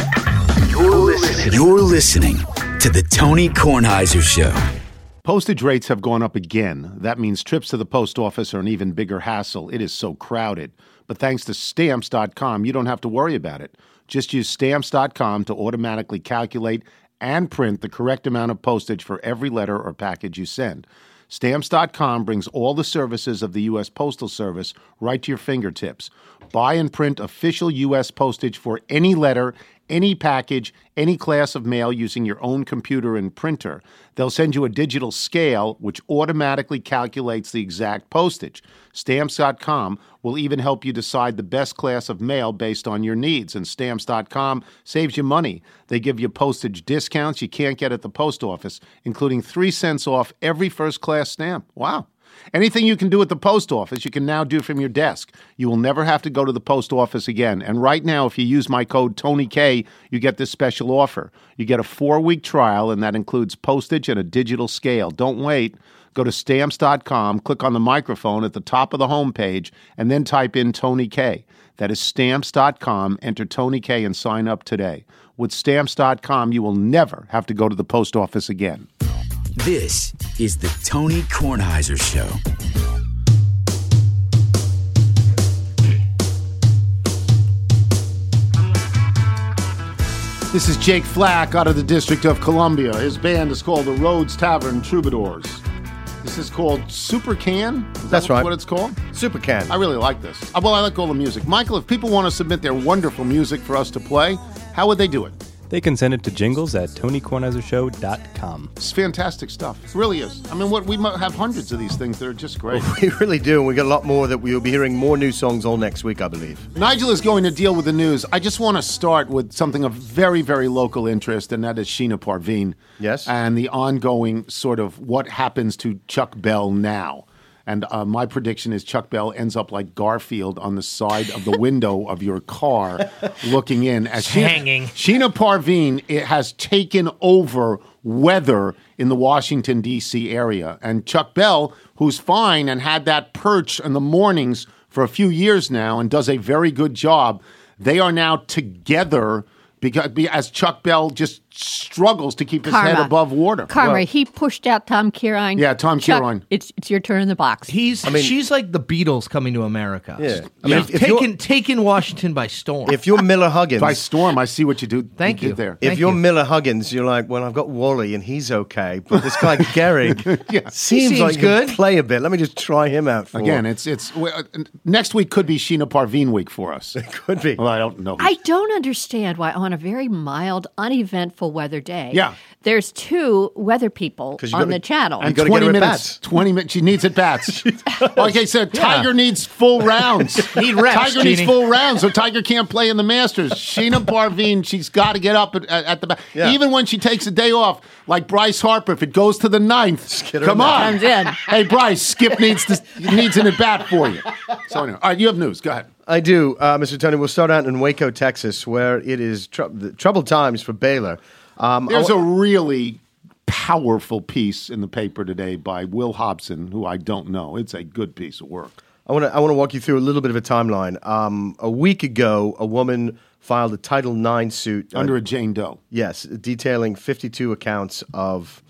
You're listening. You're listening to the Tony Kornheiser Show. Postage rates have gone up again. That means trips to the post office are an even bigger hassle. It is so crowded. But thanks to Stamps dot com, you don't have to worry about it. Just use Stamps dot com to automatically calculate and print the correct amount of postage for every letter or package you send. Stamps dot com brings all the services of the U S Postal Service right to your fingertips. Buy and print official U S postage for any letter, any package, any class of mail using your own computer and printer. They'll send you a digital scale, which automatically calculates the exact postage. Stamps dot com will even help you decide the best class of mail based on your needs. And Stamps dot com saves you money. They give you postage discounts you can't get at the post office, including three cents off every first-class stamp. Wow. Anything you can do at the post office, you can now do from your desk. You will never have to go to the post office again. And right now, if you use my code Tony K, you get this special offer. You get a four-week trial, and that includes postage and a digital scale. Don't wait. Go to Stamps dot com, click on the microphone at the top of the homepage, and then type in Tony K. That is Stamps dot com. Enter Tony K and sign up today. With Stamps dot com, you will never have to go to the post office again. This is the Tony Kornheiser Show. This is Jake Flack out of the District of Columbia. His band is called the Rhodes Tavern Troubadours. This is called Super Can? Is That's that right. what it's called? Super Can. I really like this. Uh, Well, I like all the music. Michael, if people want to submit their wonderful music for us to play, how would they do it? They can send it to jingles at tony kornheiser show dot com. It's fantastic stuff. It really is. I mean, what we might have hundreds of these things that are just great. We really do, and we got a lot more that we'll be hearing more new songs all next week, I believe. Nigel is going to deal with the news. I just want to start with something of very, very local interest, and that is Sheena Parveen. Yes. And the ongoing sort of what happens to Chuck Bell now. And uh, my prediction is Chuck Bell ends up like Garfield on the side of the window of your car looking in. As Sheena, hanging. Sheena Parveen it has taken over weather in the Washington, D C area. And Chuck Bell, who's fine and had that perch in the mornings for a few years now and does a very good job, they are now together because as Chuck Bell just struggles to keep his Karma. head above water. Karma, Well, he pushed out Tom Kirine. Yeah, Tom Chuck, Kirine. It's it's your turn in the box. He's mean- she's like the Beatles coming to America. Yeah. I I mean, mean, if- if you're- taken taken Washington by storm. If you're Miller Huggins, by storm, I see what you do. Thank you. you. Did there. if Thank you're you. Miller Huggins, you're like, well, I've got Wally and he's okay, but this guy Gehrig Yeah. seems, He seems like he good. can play a bit. Let me just try him out for Again, it's it's well, uh, next week could be Sheena Parveen week for us. could be. Well, I don't know. I don't understand why on a very mild, uneventful weather day, Yeah. there's two weather people 'Cause you on gotta- the channel. and gotta get twenty her at minutes. bats. Twenty minutes. She needs at bats. Okay, so Tiger needs full rounds. Need reps, Tiger needs Jeannie. full rounds, so Tiger can't play in the Masters. Sheena Parveen, she's got to get up at, at, at the back. Yeah. Even when she takes a day off, like Bryce Harper, if it goes to the ninth, get her come in on. Comes in. Hey, Bryce, Skip needs to, needs an at bat for you. So anyway, all right, you have news. Go ahead. I do, uh, Mister Tony. We'll start out in Waco, Texas, where it is tr- the troubled times for Baylor. Um, I There's wa- a really powerful piece in the paper today by Will Hobson, who I don't know. It's a good piece of work. I want to I want to walk you through a little bit of a timeline. Um, a week ago, a woman filed a Title nine suit uh, Under a Jane Doe. yes, detailing fifty-two accounts of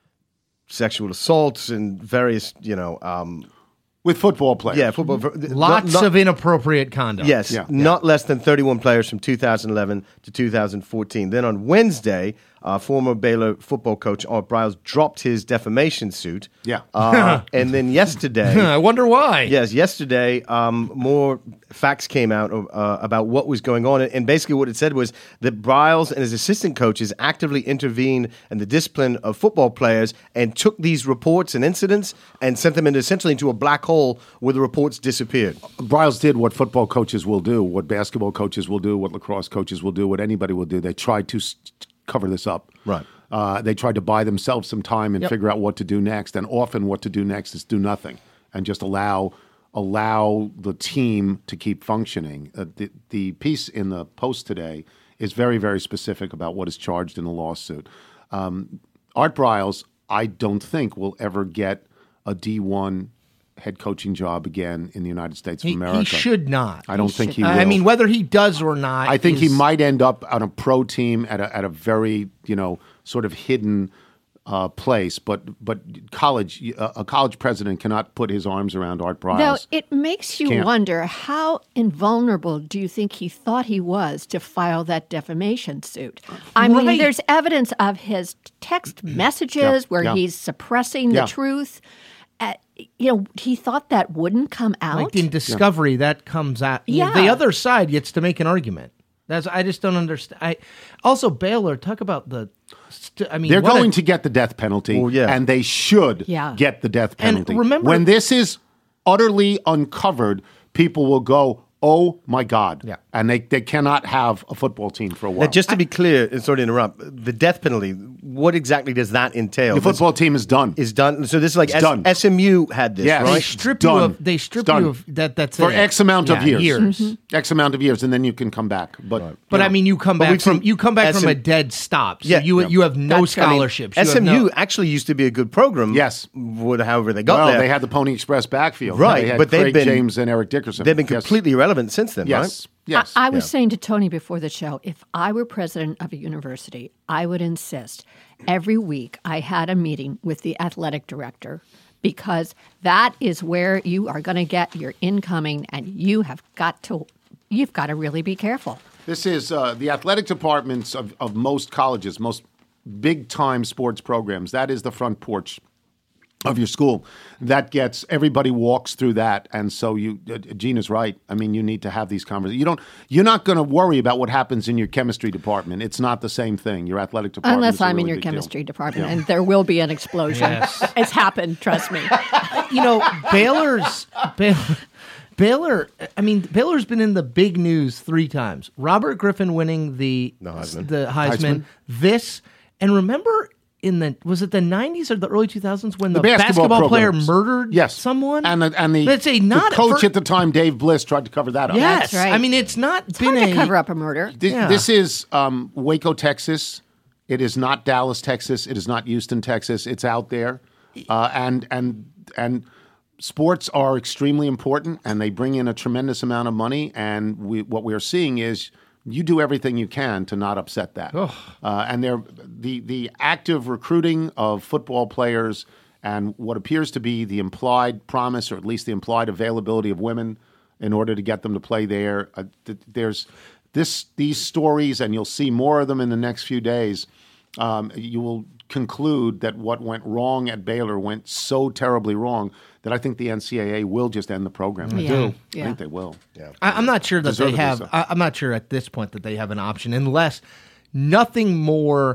sexual assaults and various, you know, um, With football players. yeah, football. Lots not- of inappropriate conduct. Yes, Yeah. not less than thirty-one players from two thousand eleven to two thousand fourteen. Then on Wednesday, uh, former Baylor football coach Art Briles dropped his defamation suit. Yeah. Uh, and then yesterday, I wonder why. yes, yesterday, um, more facts came out uh, about what was going on. And basically what it said was that Briles and his assistant coaches actively intervened in the discipline of football players and took these reports and incidents and sent them into, essentially into a black hole where the reports disappeared. Briles did what football coaches will do, what basketball coaches will do, what lacrosse coaches will do, what anybody will do. They tried to s- cover this up. Right. Uh, they tried to buy themselves some time and figure out what to do next. And often what to do next is do nothing and just allow allow the team to keep functioning. Uh, the, the piece in the Post today is very, very specific about what is charged in the lawsuit. Um, Art Briles, I don't think, will ever get a D one head coaching job again in the United States of He, America. he should not. I don't think he will. I mean, whether he does or not. I think he is- might end up on a pro team at a at a very you know sort of hidden uh, place. But but college a, a college president cannot put his arms around Art Briles. Now, it makes you Can't. wonder, how invulnerable do you think he thought he was to file that defamation suit? I mean, Right. there's evidence of his text messages Yeah, where yeah. he's suppressing Yeah. the truth. Uh, you know, he thought that wouldn't come out. Like in Discovery, that comes out. Yeah. The other side gets to make an argument. That's I just don't understand. I also Baylor. Talk about the. St- I mean, They're what going a, to get the death penalty, Well, yeah. and they should Yeah. get the death And penalty. remember- when this is utterly uncovered, people will go, "Oh my God!" Yeah. and they, they cannot have a football team for a while. Now, just to be clear, and sorry to interrupt, the death penalty, what exactly does that entail? the football team is done. is done. So this is like It's S- done. S M U had this, Yes. they right? strip Done. you of. They strip It's done. you of that. That's for it. X amount of Yeah, years. Years. X amount of years, and then you can come back. But But you I know, mean, you come But back we've from seen you come back from S M a dead stop. So Yeah. you Yeah. you have no That's- I mean, scholarships. You have S M U no- actually used to be a good program. Yes. Would however they got well, there. they had the Pony Express backfield, Right, They had but they've Craig been- James and Eric Dickerson. They've been Yes. completely irrelevant since then, right? Yes, yes. I, I was saying to Tony before the show, if I were president of a university, I would insist every week I had a meeting with the athletic director because that is where you are going to get your incoming, and you have got to you've got to really be careful. This is uh, the athletic departments of, of most colleges, most big-time sports programs. That is the front porch of your school. That gets, everybody walks through that. And so you, uh, Gina's right. I mean, you need to have these conversations. You don't, you're not going to worry about what happens in your chemistry department. It's not the same thing. Your athletic department Unless is a I'm in really your big deal. chemistry department, and there will be an explosion. Yes. It's happened, trust me. you know, Baylor's Baylor, Baylor. I mean, Baylor's been in the big news three times. Robert Griffin winning the The Heisman. the Heisman. Heisman. This and remember in the was it the nineties or the early two thousands when the, The basketball, basketball player programs. murdered yes. someone? And the, and the, Let's say not the coach for- at the time, Dave Bliss, tried to cover that up. yes, That's right. I mean it's not It's been hard a to cover up a murder. This, Yeah. this is um, Waco, Texas. It is not Dallas, Texas. It is not Houston, Texas. It's out there, uh, and and and sports are extremely important, and they bring in a tremendous amount of money. And we, what we are seeing is you do everything you can to not upset that. Uh, and they're, the the active recruiting of football players and what appears to be the implied promise, or at least the implied availability of women in order to get them to play there. Uh, th- there's this these stories, and you'll see more of them in the next few days. Um, you will conclude that what went wrong at Baylor went so terribly wrong that I think the N C double A will just end the program. I Yeah. do. Yeah. I think they will. Yeah. I, I'm not sure that they Deservedly have. so. I, I'm not sure at this point that they have an option, unless nothing more.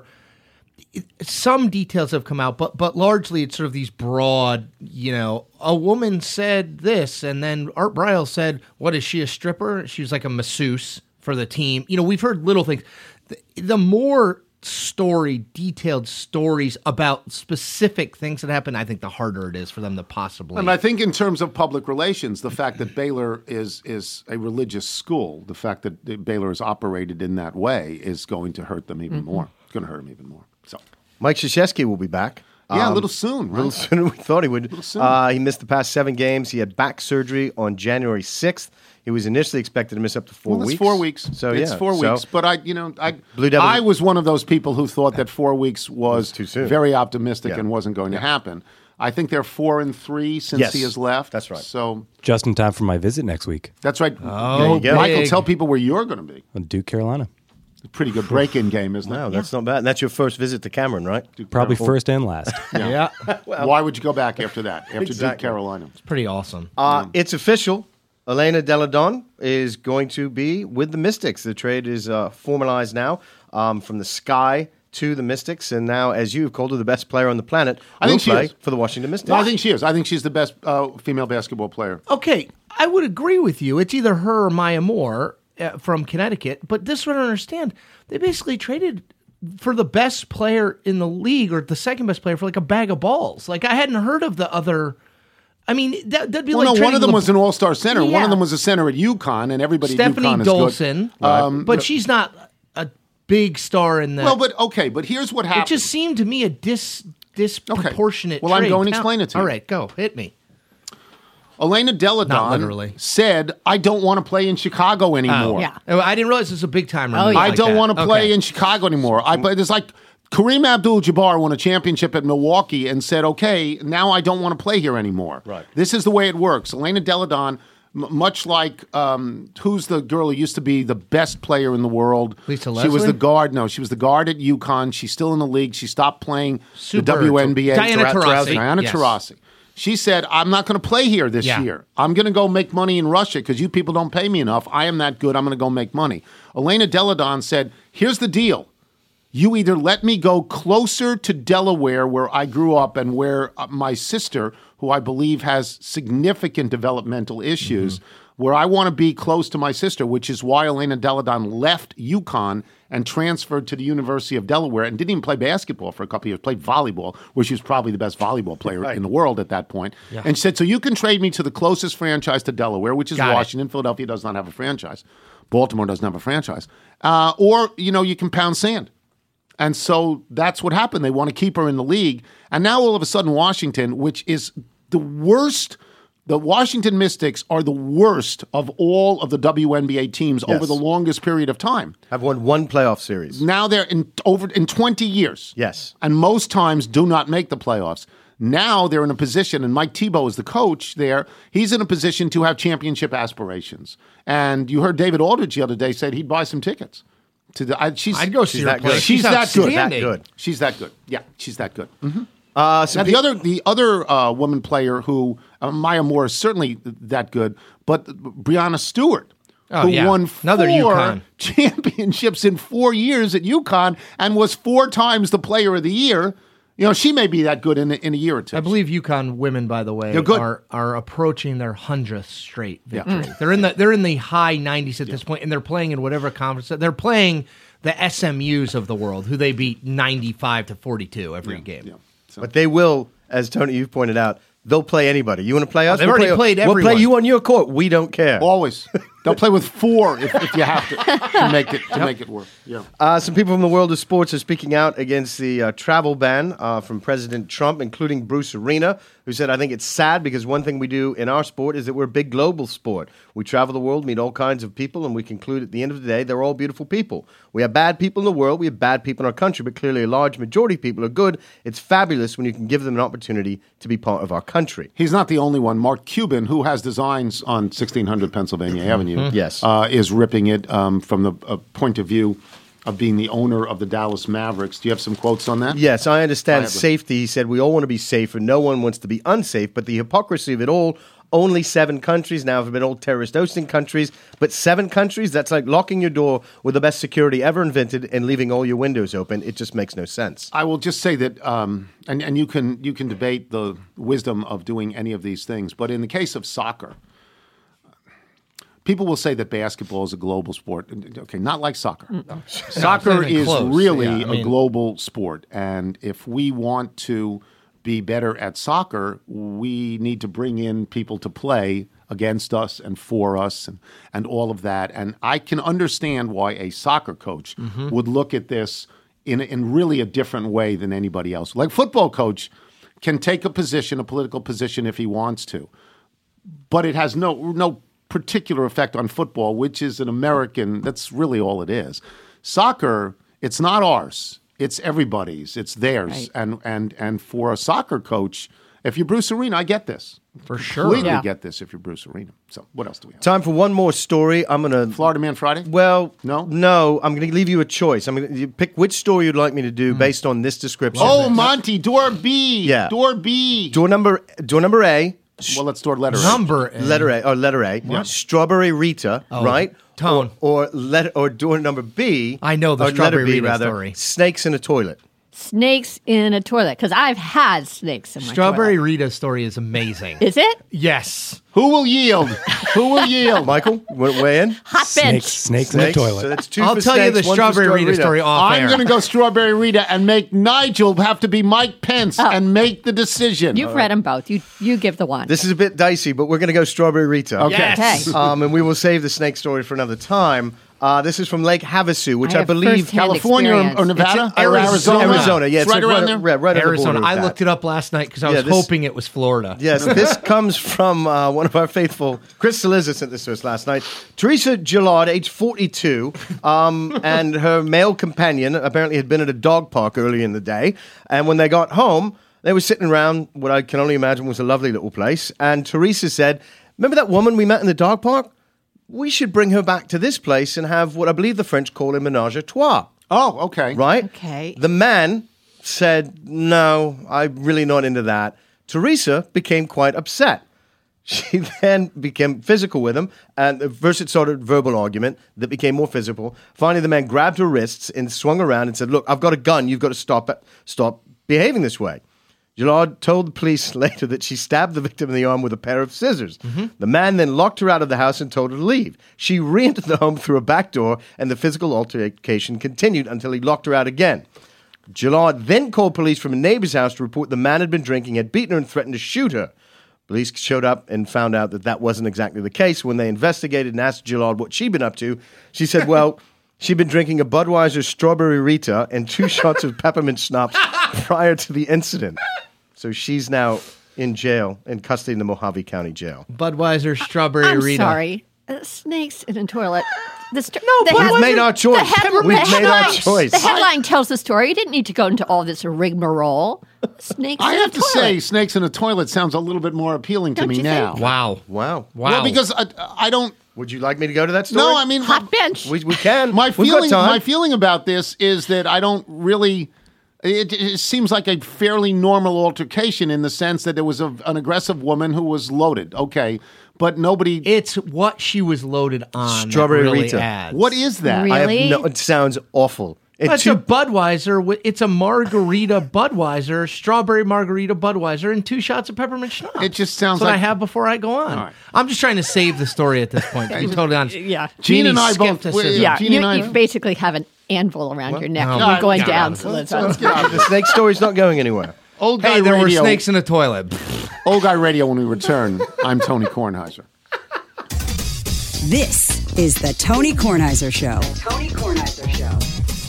Some details have come out, but but largely it's sort of these broad. You know, a woman said this, and then Art Briles said, "What is she, a stripper?" She was like a masseuse for the team. You know, we've heard little things. The, the more story, detailed stories about specific things that happen, I think the harder it is for them to possibly. And I think in terms of public relations, the fact that Baylor is is a religious school, the fact that Baylor is operated in that way is going to hurt them even more. It's going to hurt them even more. So, Mike Krzyzewski will be back. yeah, a Um, little soon, A right? little sooner than we thought he would. soon. Uh, he missed the past seven games. He had back surgery on January sixth. He was initially expected to miss up to four Well, it's weeks. four weeks. So it's yeah, four so- weeks. But I, you know, I, Blue Devils- I was one of those people who thought that four weeks was too soon. very optimistic Yeah. and wasn't going to happen. I think they're four and three since Yes, he has left. that's right. So Just in time for my visit next week. that's right. Oh, you go. Michael, big. tell people where you're going to be. Duke, Carolina. Pretty good break-in game, isn't Wow, it? that's not bad. And that's your first visit to Cameron, right? Probably first and last. yeah, Why would you go back after that? After Duke, Exactly. Carolina. pretty awesome. Uh, it's official. Elena Deladon is going to be with the Mystics. The trade is uh, formalized now um, from the Sky to the Mystics. And now, as you've called her, the best player on the planet, I will think she play is. for the Washington Mystics. No, I think she is. I think she's the best uh, female basketball player. Okay, I would agree with you. It's either her or Maya Moore uh, from Connecticut, but this one I don't understand. They basically traded for the best player in the league, or the second best player, for like a bag of balls. Like I hadn't heard of the other. I mean, that, that'd be Well, like no, one of them trading was an all-star center. One Yeah. of them was a center at UConn, and everybody at Stephanie UConn is Dolson, good. Um, but she's not a big star in that. well, but okay, but here's what it happened. just seemed to me a dis disproportionate. Well, I'm trade. going to Tell- explain it to you. All right, go hit me. Elena Not Deladon literally. said, I don't want to play in Chicago anymore. Yeah. Oh, I didn't realize this was a big time. Oh, yeah. I like don't that. want to play Okay. in Chicago anymore. I but it's like Kareem Abdul-Jabbar won a championship at Milwaukee and said, okay, now I don't want to play here anymore. Right. This is the way it works. Elena Deladon, m- much like um, who's the girl who used to be the best player in the world? Lisa She was Leslie? the guard. No, she was the guard at UConn. She's still in the league. She stopped playing Super. the W N B A. Diana Tara- Taurasi. Diana Yes. Taurasi. She said, I'm not going to play here this Yeah. year. I'm going to go make money in Russia because you people don't pay me enough. I am that good. I'm going to go make money. Elena Deladon said, here's the deal. You either let me go closer to Delaware, where I grew up and where uh, my sister, who I believe has significant developmental issues, mm-hmm. where I want to be close to my sister, which is why Elena Deladon left UConn and transferred to the University of Delaware and didn't even play basketball for a couple of years, played volleyball, where she was probably the best volleyball player right. in the world at that point. Yeah. And she said, so you can trade me to the closest franchise to Delaware, which is Got Washington. It. Philadelphia does not have a franchise. Baltimore doesn't have a franchise. Uh, or, you know, you can pound sand. And so that's what happened. They want to keep her in the league. And now all of a sudden Washington, which is the worst, the Washington Mystics are the worst of all of the W N B A teams yes. over the longest period of time. Have won one playoff series. Now they're in over in twenty years. Yes. And most times do not make the playoffs. Now they're in a position, and Mike Tebow is the coach there, he's in a position to have championship aspirations. And you heard David Aldridge the other day said he'd buy some tickets. To the, I, she's, I'd go see her play. She's, she's that good. That good. She's that good. Yeah, she's that good. Mm-hmm. Uh, so now, the other the other uh, woman player who, uh, Maya Moore is certainly that good, but Breanna Stewart, oh, who yeah. won Another four UConn. championships in four years at UConn and was four times the player of the year. You know, she may be that good in a, in a year or two. I believe UConn women, by the way, They're good. are are approaching their hundredth straight victory. Yeah. Mm. They're in the they're in the high nineties at yeah. this point, and they're playing in whatever conference. They're playing the S M Us of the world, who they beat ninety-five to forty-two every yeah. game. Yeah. So. But they will, as Tony, you've pointed out, they'll play anybody. You want to play us? Oh, they've we'll already play, played We'll everyone. play you on your court. We don't care. Always. They'll play with four if, if you have to to make it to yep. make it work. Yeah. Uh, some people from the world of sports are speaking out against the uh, travel ban uh, from President Trump, including Bruce Arena, who said, I think it's sad because one thing we do in our sport is that we're a big global sport. We travel the world, meet all kinds of people, and we conclude at the end of the day, they're all beautiful people. We have bad people in the world, we have bad people in our country, but clearly a large majority of people are good. It's fabulous when you can give them an opportunity to be part of our country. He's not the only one. Mark Cuban, who has designs on sixteen hundred Pennsylvania Avenue, Mm-hmm. yes. uh, is ripping it um, from the uh, point of view of being the owner of the Dallas Mavericks. Do you have some quotes on that? Yes, I understand I safety. He said we all want to be safer. No one wants to be unsafe, but the hypocrisy of it all, only seven countries now have been all terrorist hosting countries, but seven countries, that's like locking your door with the best security ever invented and leaving all your windows open. It just makes no sense. I will just say that, um, and, and you can you can debate the wisdom of doing any of these things, but in the case of soccer, people will say that basketball is a global sport. Okay, not like soccer. No. Soccer no, is close. really yeah, I mean, a global sport. And if we want to be better at soccer, we need to bring in people to play against us and for us and, and all of that. And I can understand why a soccer coach mm-hmm. would look at this in, in really a different way than anybody else. Like football coach can take a position, a political position if he wants to, but it has no no particular effect on football, which is an American, that's really all it is. Soccer, it's not ours. It's everybody's. It's theirs. Right. And and and for a soccer coach, if you're Bruce Arena, I get this. For sure. Completely Yeah. get this if you're Bruce Arena. So what else do we have? Time for one more story. I'm going to... Florida Man Friday? Well, No? No, I'm going to leave you a choice. I'm going to pick which story you'd like me to do based on this description. Oh, Monty, door B. Yeah. Door B. Door number, door number A. Well, let's door letter A. Number A. Letter A, or letter A, What? Strawberry Rita, Oh, right? Tone. Or, or letter or door number B. I know the or Strawberry letter B, Rita rather, story. Snakes in a toilet. Snakes in a toilet, because I've had snakes in my Strawberry toilet. Rita's story is amazing. Is it? Yes. Who will yield? Who will yield? Michael, w- weigh in. Hot Snakes, bench. snakes in the Snakes. toilet. So that's two I'll for tell you snakes, the one for Strawberry Rita story off I'm air. going to go Strawberry Rita and make Nigel have to be Mike Pence Oh. and make the decision. You've read them both. You you give the one. This is a bit dicey, but we're going to go Strawberry Rita. Okay. Yes. Okay. Um, and we will save the snake story for another time. Uh, this is from Lake Havasu, which I I, have believe firsthand California or, experience. or Nevada? It's in Or Arizona. Arizona, yeah, It's it's right like around right, there? right, right on the Arizona. border of I that. looked it up last night because I Yeah, was this- hoping it was Florida. Yes, this comes from uh, one of our faithful. Chris Saliza sent this to us last night. Teresa Gillard, age forty-two, um, and her male companion apparently had been at a dog park early in the day. And when they got home, they were sitting around what I can only imagine was a lovely little place. And Teresa said, "Remember that woman we met in the dog park? We should bring her back to this place and have what I believe the French call a ménage à trois." Oh, okay. Right? Okay. The man said, "No, I'm really not into that." Teresa became quite upset. She then became physical with him, and first it started a verbal argument that became more physical. Finally, the man grabbed her wrists and swung around and said, "Look, I've got a gun. You've got to stop it. Stop behaving this way." Gillard told the police later that she stabbed the victim in the arm with a pair of scissors. Mm-hmm. The man then locked her out of the house and told her to leave. She re-entered the home through a back door, and the physical altercation continued until he locked her out again. Gillard then called police from a neighbor's house to report the man had been drinking, had beaten her, and threatened to shoot her. Police showed up and found out that that wasn't exactly the case. When they investigated and asked Gillard what she'd been up to, she said, well, she'd been drinking a Budweiser Strawberry Rita and two shots of peppermint schnapps prior to the incident. So she's now in jail, in custody in the Mojave County Jail. Budweiser Strawberry I'm Rita. sorry. Uh, snakes in a toilet. The st- No, the but head- We've made our choice. The head- We've the made our headline- choice. The headline tells the story. You didn't need to go into all this rigmarole. Snakes I in have a to toilet. say, snakes in a toilet sounds a little bit more appealing to Don't me you now. think? Wow. Wow. Wow. Well, because I, I don't. Would you like me to go to that story? No, I mean, Hot bench. We, we can. my We've got feeling. time. My feeling about this is that I don't really. It, it seems like a fairly normal altercation in the sense that there was a, an aggressive woman who was loaded. Okay, but nobody. It's what she was loaded on. Strawberry that really Rita. adds. What is that? Really? I have no, it sounds awful. It It's too- a Budweiser. With, it's a margarita Budweiser, strawberry margarita Budweiser, and two shots of peppermint schnapps. It just sounds That's what like- I have before I go on. All right. I'm just trying to save the story at this point. To be totally honest. Yeah. Gene Jeannie's and I both- skepticism. Yeah, Gene you, and I- you basically have an anvil around your neck. no. You're going No, down. no, So Let's, that's let's get out of the this. snake story's not going anywhere. Old guy Hey, there radio. were snakes in a toilet. Old guy radio. When we return, I'm Tony Kornheiser. This is the Tony Kornheiser Show. Tony Kornheiser Show.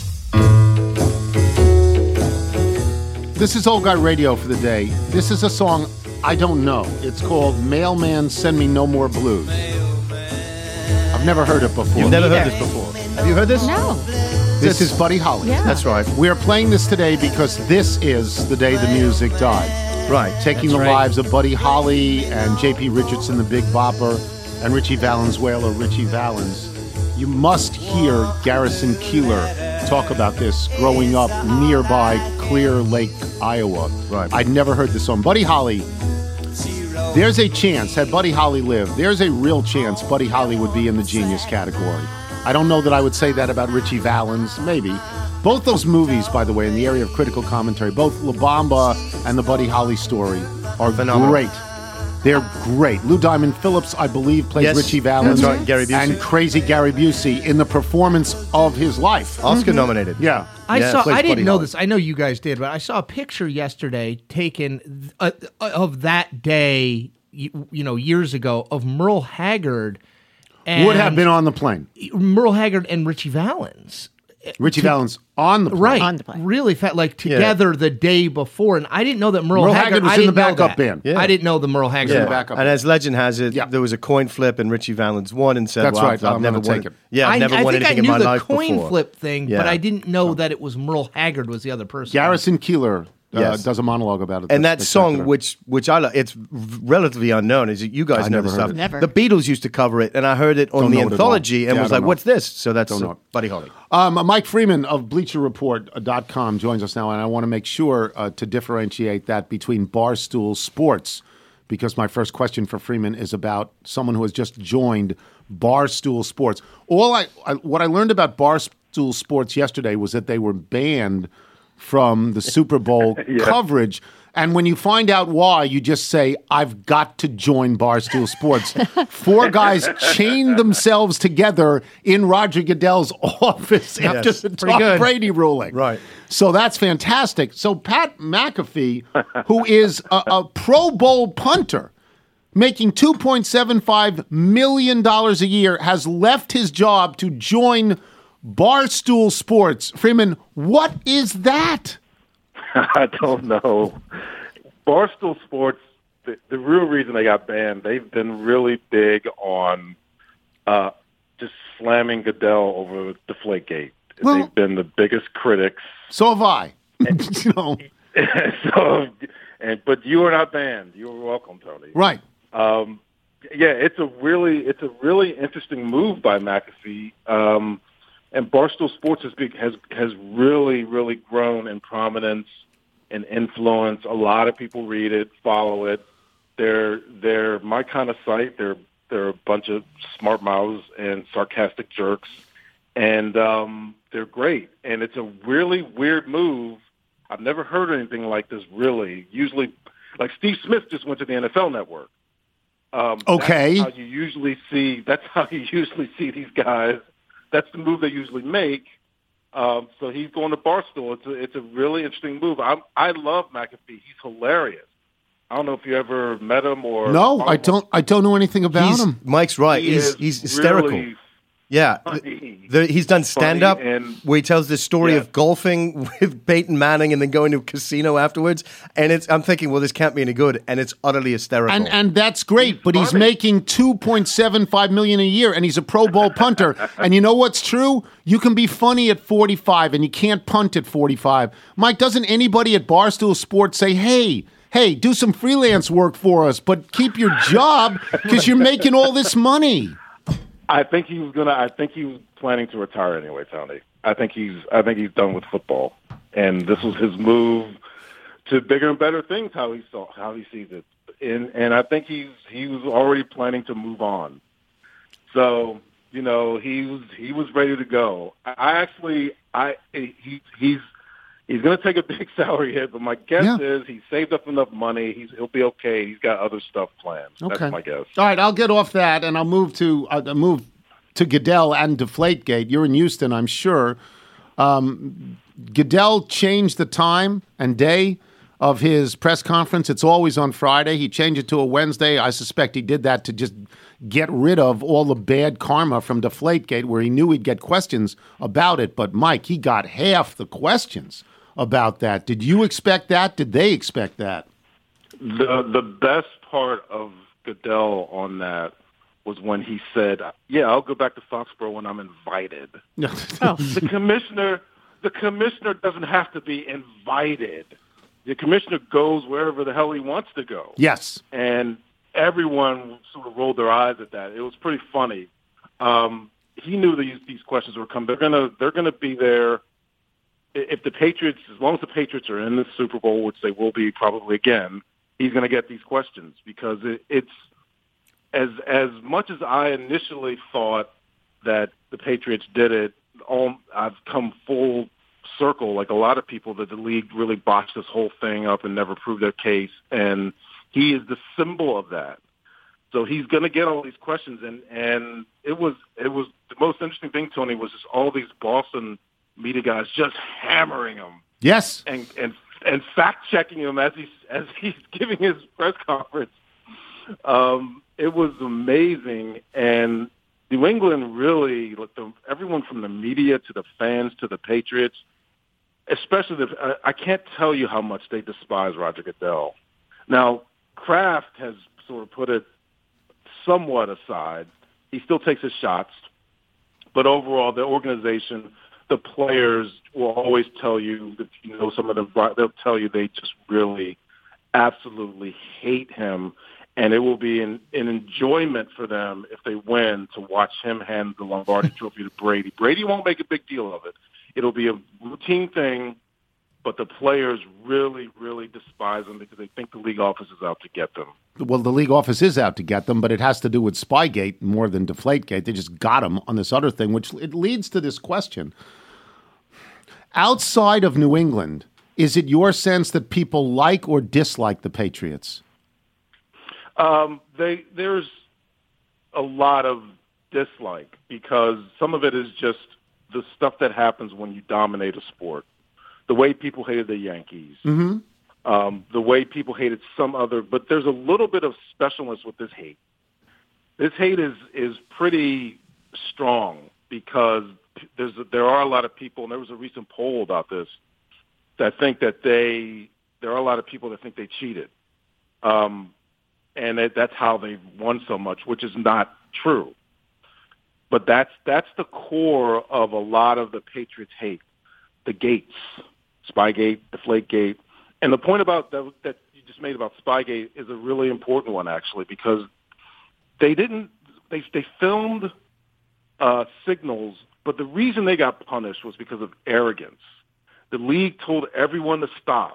This is Old Guy Radio for the day. This is a song I don't know. It's called Mailman Send Me No More Blues. I've never heard it before. You've never Either. heard this before. Have you heard this? No. This is Buddy Holly. Yeah. That's right. We are playing this today because this is the day the music died. Right. Taking That's the right. lives of Buddy Holly and J P Richardson, the Big Bopper, and Richie Valens' Wailer, Richie Valens. You must hear Garrison Keillor talk about this growing up nearby Clear Lake, Iowa. Right. I'd never heard this song. Buddy Holly, there's a chance, had Buddy Holly lived, there's a real chance Buddy Holly would be in the genius category. I don't know that I would say that about Richie Valens, maybe. Both those movies, by the way, in the area of critical commentary, both La Bamba and the Buddy Holly story are Phenomenal. great. They're great. Lou Diamond Phillips, I believe, plays Yes, Richie Valens. that's right, Gary Busey. And crazy Gary Busey in the performance of his life. Oscar nominated. Yeah. I Yeah, saw. plays I didn't Buddy know Holly. this. I know you guys did, but I saw a picture yesterday taken uh, of that day. You, you know, years ago, of Merle Haggard. And Would have been on the plane. Merle Haggard and Richie Valens. Richie Valens on the plane. Right, On the plane. really fat, like together the day before, and I didn't know that Merle, Merle Haggard, Haggard was I in the didn't know backup that. band. Yeah. I didn't know the Merle Haggard. Yeah. the backup. And as legend has it, Yeah. there was a coin flip and Richie Valens won and said, That's well, right, I've, I've I'm never gonna won take it. Yeah, I've I, never I won think I anything knew in my the life coin before. flip thing, Yeah. but I didn't know that it was Merle Haggard was the other person. Garrison Keillor uh, Yes. does a monologue about it. And that That's song, spectacular. which which I like, it's relatively unknown. Is you guys I know never this heard stuff? it. Never. The Beatles used to cover it, and I heard it on Don't the know what it anthology, was. and Yeah, I was don't like, know. "What's this?" So that's Don't uh, know it. Buddy Holly. Um, Mike Freeman of Bleacher Report dot com joins us now, and I want to make sure uh, to differentiate that between Barstool Sports, because my first question for Freeman is about someone who has just joined Barstool Sports. All I, I what I learned about Barstool Sports yesterday was that they were banned from the Super Bowl coverage. And when you find out why, you just say, I've got to join Barstool Sports. Four guys chained themselves together in Roger Goodell's office after Yes. the Pretty Tom good. Brady ruling. Right. So that's fantastic. So Pat McAfee, who is a, a Pro Bowl punter, making two point seven five million dollars a year, has left his job to join Barstool Sports. Freeman, what is that? I don't know. Barstool Sports, the, the real reason they got banned, they've been really big on uh, just slamming Goodell over Deflategate. Well- They've been the biggest critics. So have I. you know, so, and but you are not banned. You are welcome, Tony. right. Um, yeah, it's a really it's a really interesting move by McAfee. Um, and Barstool Sports has, big, has has really really grown in prominence an influence. A lot of people read it, follow it. They're they're my kind of site. They're they're a bunch of smart mouths and sarcastic jerks, and um, they're great. And it's a really weird move. I've never heard anything like this. Really, usually, like Steve Smith just went to the N F L Network. Um, okay, that's how you usually see. That's how you usually see these guys. That's the move they usually make. Um, so he's going to Barstool. It's a, it's a really interesting move. I I love McAfee. He's hilarious. I don't know if you ever met him or no. I don't. I don't know anything about he's, him. Mike's right. He he's he's hysterical. Really yeah, funny, the, he's done stand up and, where he tells this story yeah. of golfing with Peyton Manning and then going to a casino afterwards. And it's I'm thinking, well, this can't be any good, and it's utterly hysterical. And and that's great, he's but funny. he's making two point seven five million a year, and he's a Pro Bowl punter. And you know what's true? You can be funny at forty-five, and you can't punt at forty-five. Mike, doesn't anybody at Barstool Sports say, "Hey"? Hey, do some freelance work for us, but keep your job because you're making all this money. I think he was gonna. I think he was planning to retire anyway, Tony. I think he's. I think he's done with football, and this was his move to bigger and better things. How he saw, how he sees it, and and I think he's he was already planning to move on. So you know, he was he was ready to go. I actually, I he he's. He's going to take a big salary hit, but my guess Yeah. is he's saved up enough money. He's, he'll be okay. He's got other stuff planned. Okay. That's my guess. All right, I'll get off that, and I'll move to uh, move to Goodell and Deflategate. You're in Houston, I'm sure. Um, Goodell changed the time and day of his press conference. It's always on Friday. He changed it to a Wednesday. I suspect he did that to just get rid of all the bad karma from Deflategate, where he knew he'd get questions about it. But, Mike, he got half the questions about that. Did you expect that? Did they expect that? The the best part of Goodell on that was when he said, "Yeah, I'll go back to Foxborough when I'm invited." Oh. The commissioner, the commissioner doesn't have to be invited. The commissioner goes wherever the hell he wants to go. Yes. And everyone sort of rolled their eyes at that. It was pretty funny. Um, he knew these these questions were coming. They're gonna they're gonna be there. If the Patriots, as long as the Patriots are in the Super Bowl, which they will be probably again, he's going to get these questions because it, it's as as much as I initially thought that the Patriots did it. All I've come full circle, like a lot of people, that the league really botched this whole thing up and never proved their case, and he is the symbol of that. So he's going to get all these questions, and and it was it was the most interesting thing, Tony, was just all these Boston media guys just hammering him. Yes. And and and fact checking him as he's as he's giving his press conference. Um, it was amazing, and New England really, like the, everyone from the media to the fans to the Patriots, especially the, uh, I can't tell you how much they despise Roger Goodell. Now, Kraft has sort of put it somewhat aside. He still takes his shots, but overall, the organization, the players will always tell you that, you know, some of them, they'll tell you they just really absolutely hate him, and it will be an, an enjoyment for them if they win to watch him hand the Lombardi Trophy to Brady. Brady won't make a big deal of it. It'll be a routine thing, but the players really, really despise him because they think the league office is out to get them. Well, the league office is out to get them, but it has to do with Spygate more than Deflategate. They just got him on this other thing, which it leads to this question. Outside of New England, is it your sense that people like or dislike the Patriots? Um, they there's a lot of dislike because some of it is just the stuff that happens when you dominate a sport. The way people hated the Yankees, Mm-hmm. um, the way people hated some other, but there's a little bit of specialness with this hate. This hate is is pretty strong because there's there are a lot of people, and there was a recent poll about this, that think that they there are a lot of people that think they cheated. Um, And it, that's how they won so much, which is not true. But that's that's the core of a lot of the Patriots' hate. The gates, Spygate, Deflategate. And the point about that, that you just made about Spygate is a really important one, actually, because they didn't they they filmed uh, signals, but the reason they got punished was because of arrogance. The league told everyone to stop.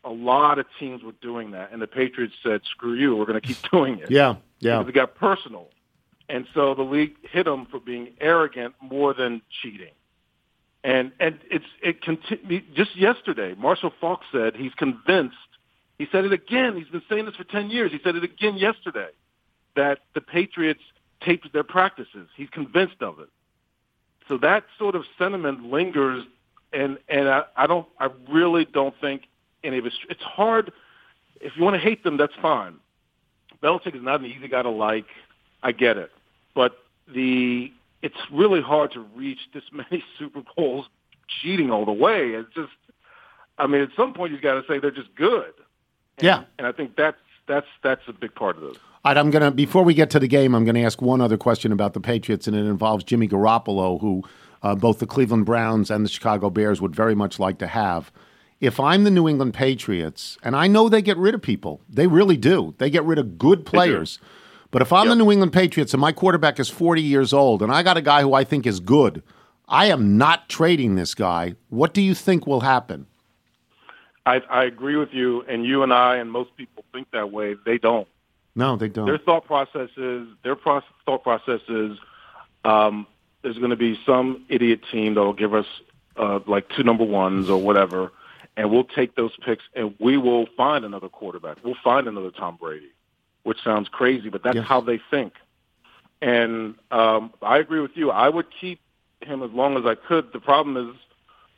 a lot of teams were doing that, and the Patriots said, "Screw you, we're going to keep doing it." Yeah, yeah. Because it got personal, and so the league hit them for being arrogant more than cheating. And and it's it continue, just yesterday, Marshall Faulk said he's convinced. He said it again. He's been saying this for ten years. He said it again yesterday that the Patriots taped their practices. He's convinced of it. So that sort of sentiment lingers, and and I, I don't. I really don't think any of it's. It's hard. If you want to hate them, that's fine. Belichick is not an easy guy to like. I get it, but the it's really hard to reach this many Super Bowls cheating all the way. It's just, I mean, at some point you've got to say they're just good. And, yeah, and I think that's that's that's a big part of this. All right, I'm gonna before we get to the game, I'm gonna ask one other question about the Patriots, and it involves Jimmy Garoppolo, who uh, both the Cleveland Browns and the Chicago Bears would very much like to have. If I'm the New England Patriots, and I know they get rid of people, they really do. They get rid of good players. But if I'm yep. the New England Patriots and my quarterback is forty years old and I got a guy who I think is good, I am not trading this guy. What do you think will happen? I, I agree with you, and you and I and most people think that way. They don't. No, they don't. Their thought process is, their pro- thought process is um, there's going to be some idiot team that will give us uh, like two number ones or whatever, and we'll take those picks and we will find another quarterback. We'll find another Tom Brady, which sounds crazy, but that's yes. how they think. And um, I agree with you. I would keep him as long as I could. The problem is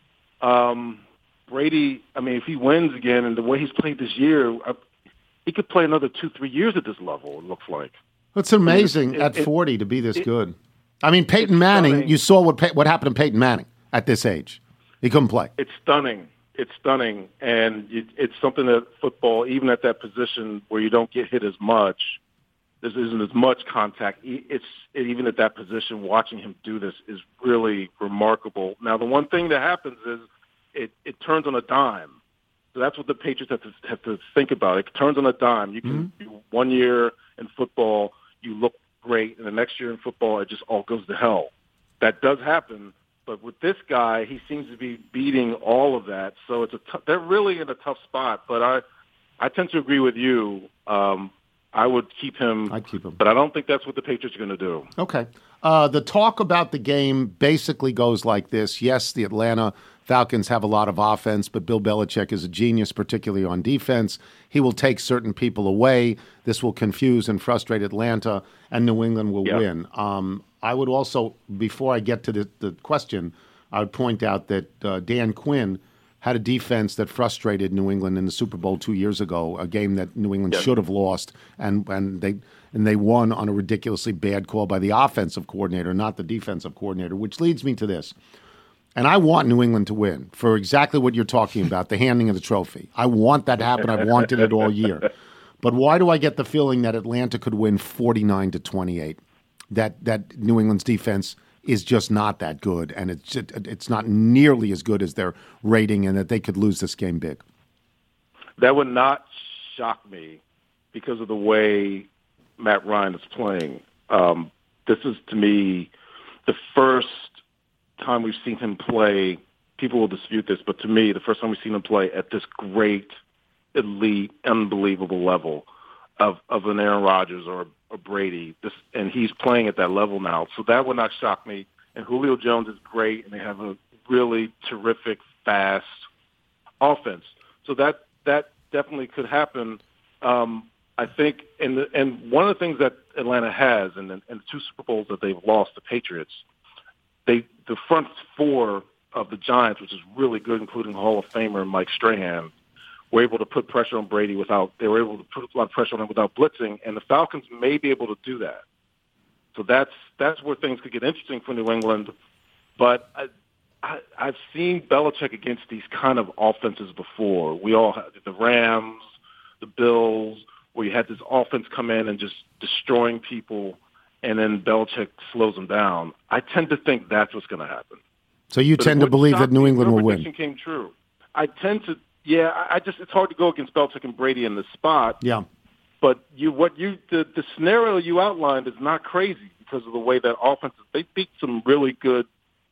um, Brady, I mean, if he wins again and the way he's played this year, I, he could play another two, three years at this level, it looks like. It's amazing it, at it, forty to be this it, good. I mean, Peyton Manning, stunning. you saw what what happened to Peyton Manning at this age. He couldn't play. It's stunning. It's stunning. And it's something that football, even at that position where you don't get hit as much, there isn't as much contact. It's even at that position, watching him do this is really remarkable. Now, the one thing that happens is it, it turns on a dime. So that's what the Patriots have to have to think about. It turns on a dime. You can mm-hmm. one year in football, you look great, and the next year in football, it just all goes to hell. That does happen. But with this guy, he seems to be beating all of that. So it's a t- they're really in a tough spot. But I, I tend to agree with you. Um, I would keep him. I'd keep him. But I don't think that's what the Patriots are going to do. Okay. Uh, the talk about the game basically goes like this. Yes, the Atlanta Falcons have a lot of offense, but Bill Belichick is a genius, particularly on defense. He will take certain people away. This will confuse and frustrate Atlanta, and New England will yep. win. Um, I would also, before I get to the, the question, I would point out that uh, Dan Quinn had a defense that frustrated New England in the Super Bowl two years ago, a game that New England yep. should have lost, and, and they and they won on a ridiculously bad call by the offensive coordinator, not the defensive coordinator, which leads me to this. And I want New England to win for exactly what you're talking about, the handing of the trophy. I want that to happen. I've wanted it all year. But why do I get the feeling that Atlanta could win forty-nine to twenty-eight? That that New England's defense is just not that good, and it's it's not nearly as good as their rating, and that they could lose this game big. That would not shock me because of the way Matt Ryan is playing. Um, this is, to me, the first time we've seen him play. People will dispute this, but to me, the first time we've seen him play at this great, elite, unbelievable level of, of an Aaron Rodgers or a Brady, this, and he's playing at that level now. So that would not shock me. And Julio Jones is great, and they have a really terrific, fast offense. So that that definitely could happen. Um, I think, and the, and one of the things that Atlanta has, and the, and the two Super Bowls that they've lost, the Patriots, they the front four of the Giants, which is really good, including Hall of Famer Mike Strahan, were able to put pressure on Brady without, they were able to put a lot of pressure on him without blitzing, and the Falcons may be able to do that. So that's that's where things could get interesting for New England. But I, I, I've seen Belichick against these kind of offenses before. We all had the Rams, the Bills, where you had this offense come in and just destroying people, and then Belichick slows them down. I tend to think that's what's going to happen. So you but tend to believe that New England will win? Came true. I tend to. Yeah, I just it's hard to go against Belichick and Brady in this spot. Yeah, but you what you the, the scenario you outlined is not crazy because of the way that offenses they beat some really good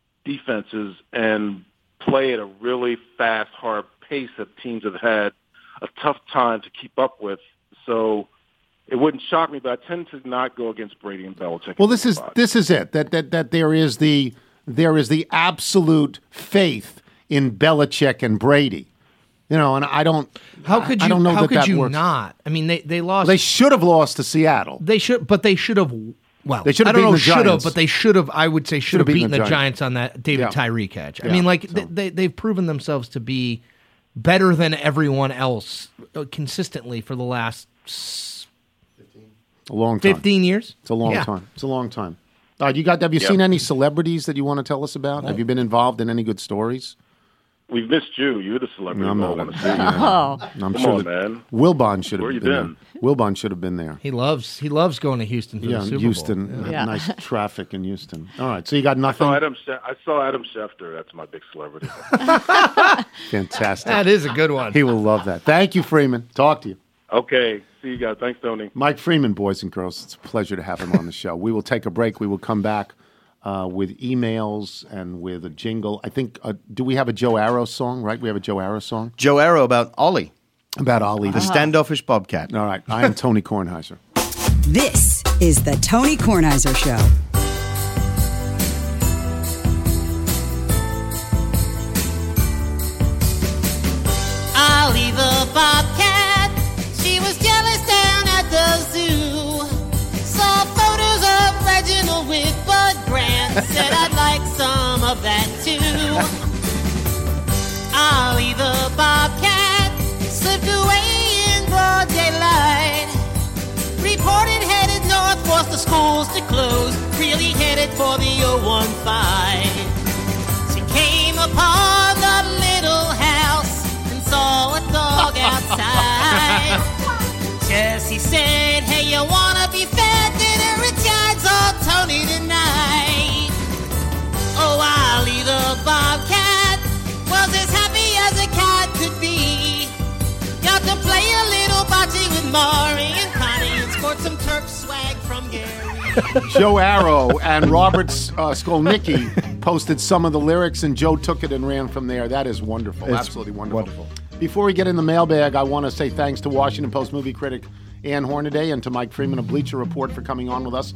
defenses and play at a really fast, hard pace that teams have had a tough time to keep up with. So it wouldn't shock me, but I tend to not go against Brady and Belichick. Well, this is this is it. That that that there is the there is the absolute faith in Belichick and Brady. You know, and I don't. How could you? I don't know how that could that you works. not? I mean, they they lost. They should have lost to Seattle. They should, but they should have. Well, They should have I don't beaten know. the Should have, Giants. but they should have. I would say should have beaten, the Giants. Giants. on that David Yeah. Tyree catch. I Yeah, mean, like so. they, they they've proven themselves to be better than everyone else uh, consistently for the last s- A long time. fifteen years. It's a long Yeah. time. It's a long time. Uh, you got? Have you Yeah. seen any celebrities that you want to tell us about? Have you been involved in any good stories? We've missed you. You're the celebrity No, I'm we all not. want to see. Oh, I'm Come sure on, that man. Wilbon should Where have you been, been? there. Wilbon should have been there. He loves he loves going to Houston for Yeah, the Super Houston. Bowl. n- Yeah. Nice traffic in Houston. All right, so you got I nothing. saw Adam. She- I saw Adam Schefter. That's my big celebrity. Fantastic. That is a good one. He will love that. Thank you, Freeman. Talk to you. Okay. See you guys. Thanks, Tony. Mike Freeman, boys and girls. It's a pleasure to have him on the show. We will take a break. We will come back uh, with emails and with a jingle. I think, uh, do we have a Joe Arrow song, right? We have a Joe Arrow song Joe Arrow about Ollie, about Ollie. the standoffish bobcat. All right. I am Tony Kornheiser. This is the Tony Kornheiser Show. Ollie the bobcat, she was jealous down at the zoo. Saw photos of Reginald with Bud Grant, said I'd like some of that too. Ollie the bobcat slipped away in broad daylight. Reported headed north, forced the schools to close, really headed for the oh one five. She came upon the little house and saw a dog outside. Jesse said, hey, you wanna be fed? Dinner at John's all Tony tonight. Oh, Ollie the bobcat was as happy as a cat could be. Got to play a little bocce with Maury and Connie and sport some Turk swag from Gary. Joe Arrow and Robert uh, Skolnicki posted some of the lyrics, and Joe took it and ran from there. That is wonderful. It's Absolutely wonderful. wonderful. Before we get in the mailbag, I want to say thanks to Washington Post movie critic Ann Hornaday and to Mike Freeman of Bleacher Report for coming on with us.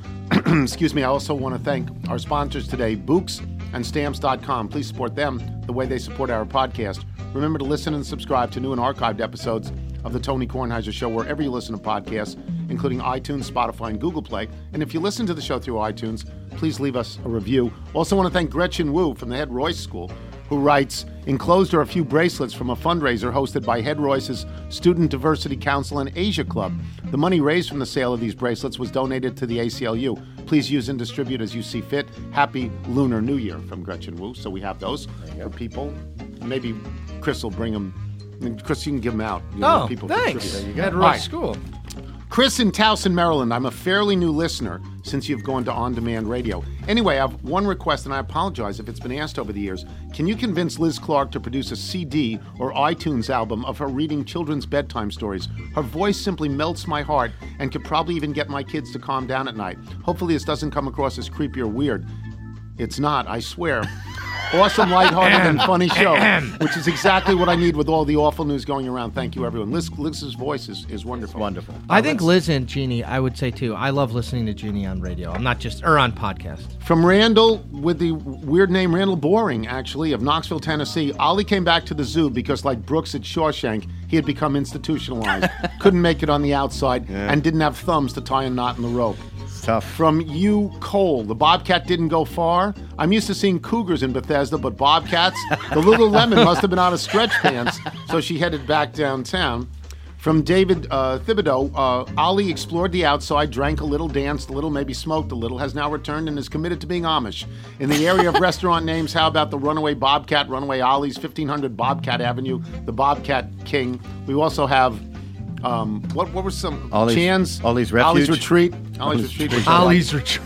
Excuse me. I also want to thank our sponsors today, Books and Stamps dot com. Please support them the way they support our podcast. Remember to listen and subscribe to new and archived episodes of the Tony Kornheiser Show wherever you listen to podcasts, including iTunes, Spotify, and Google Play. And if you listen to the show through iTunes, please leave us a review. Also want to thank Gretchen Wu from the Head Royce School, who writes, enclosed are a few bracelets from a fundraiser hosted by Head Royce's Student Diversity Council and Asia Club. The money raised from the sale of these bracelets was donated to the A C L U. Please use and distribute as you see fit. Happy Lunar New Year from Gretchen Wu. So we have those for people. Maybe Chris will bring them. Chris, you can give them out. You know, Oh, people thanks. contribute. Head All Royce right. School. Chris in Towson, Maryland. I'm a fairly new listener since you've gone to on-demand radio. Anyway, I have one request, and I apologize if it's been asked over the years. Can you convince Liz Clark to produce a C D or iTunes album of her reading children's bedtime stories? Her voice simply melts my heart and could probably even get my kids to calm down at night. Hopefully this doesn't come across as creepy or weird. It's not, I swear. Awesome, lighthearted, and funny show, which is exactly what I need with all the awful news going around. Thank you, everyone. Liz, Liz's voice is, is wonderful. Wonderful. I think Liz and Jeannie, I would say too. I love listening to Jeannie on radio. I'm not just, or on podcast. From Randall, with the weird name Randall Boring, actually, of Knoxville, Tennessee, Ollie came back to the zoo because, like Brooks at Shawshank, he had become institutionalized, couldn't make it on the outside, Yeah. and didn't have thumbs to tie a knot in the rope. It's tough. From you, Cole, the Bobcat didn't go far. I'm used to seeing cougars in Bethesda, but Bobcats, the little lemon must have been out of stretch pants, so she headed back downtown. From David uh, Thibodeau, uh, Ollie explored the outside, drank a little, danced a little, maybe smoked a little, has now returned and is committed to being Amish. In the area of restaurant names, how about the Runaway Bobcat, Runaway Ollie's, fifteen hundred Bobcat Avenue, the Bobcat King. We also have, um, what what were some? Ollie's- Chan's? Ollie's Ollie's Refuge. Retreat. Ollie's Ollie's Retreat. Retreat. which I like. Ollie's retreat.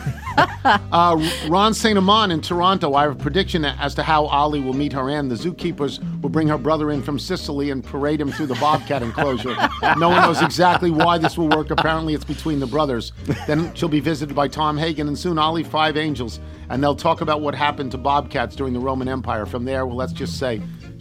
Uh, Ron Saint Amand in Toronto. I have a prediction as to how Ollie will meet her end. The zookeepers will bring her brother in from Sicily and parade him through the Bobcat enclosure. No one knows exactly why this will work. Apparently, it's between the brothers. Then she'll be visited by Tom Hagen and soon Ollie Five Angels, and they'll talk about what happened to Bobcats during the Roman Empire. From there, well, let's just say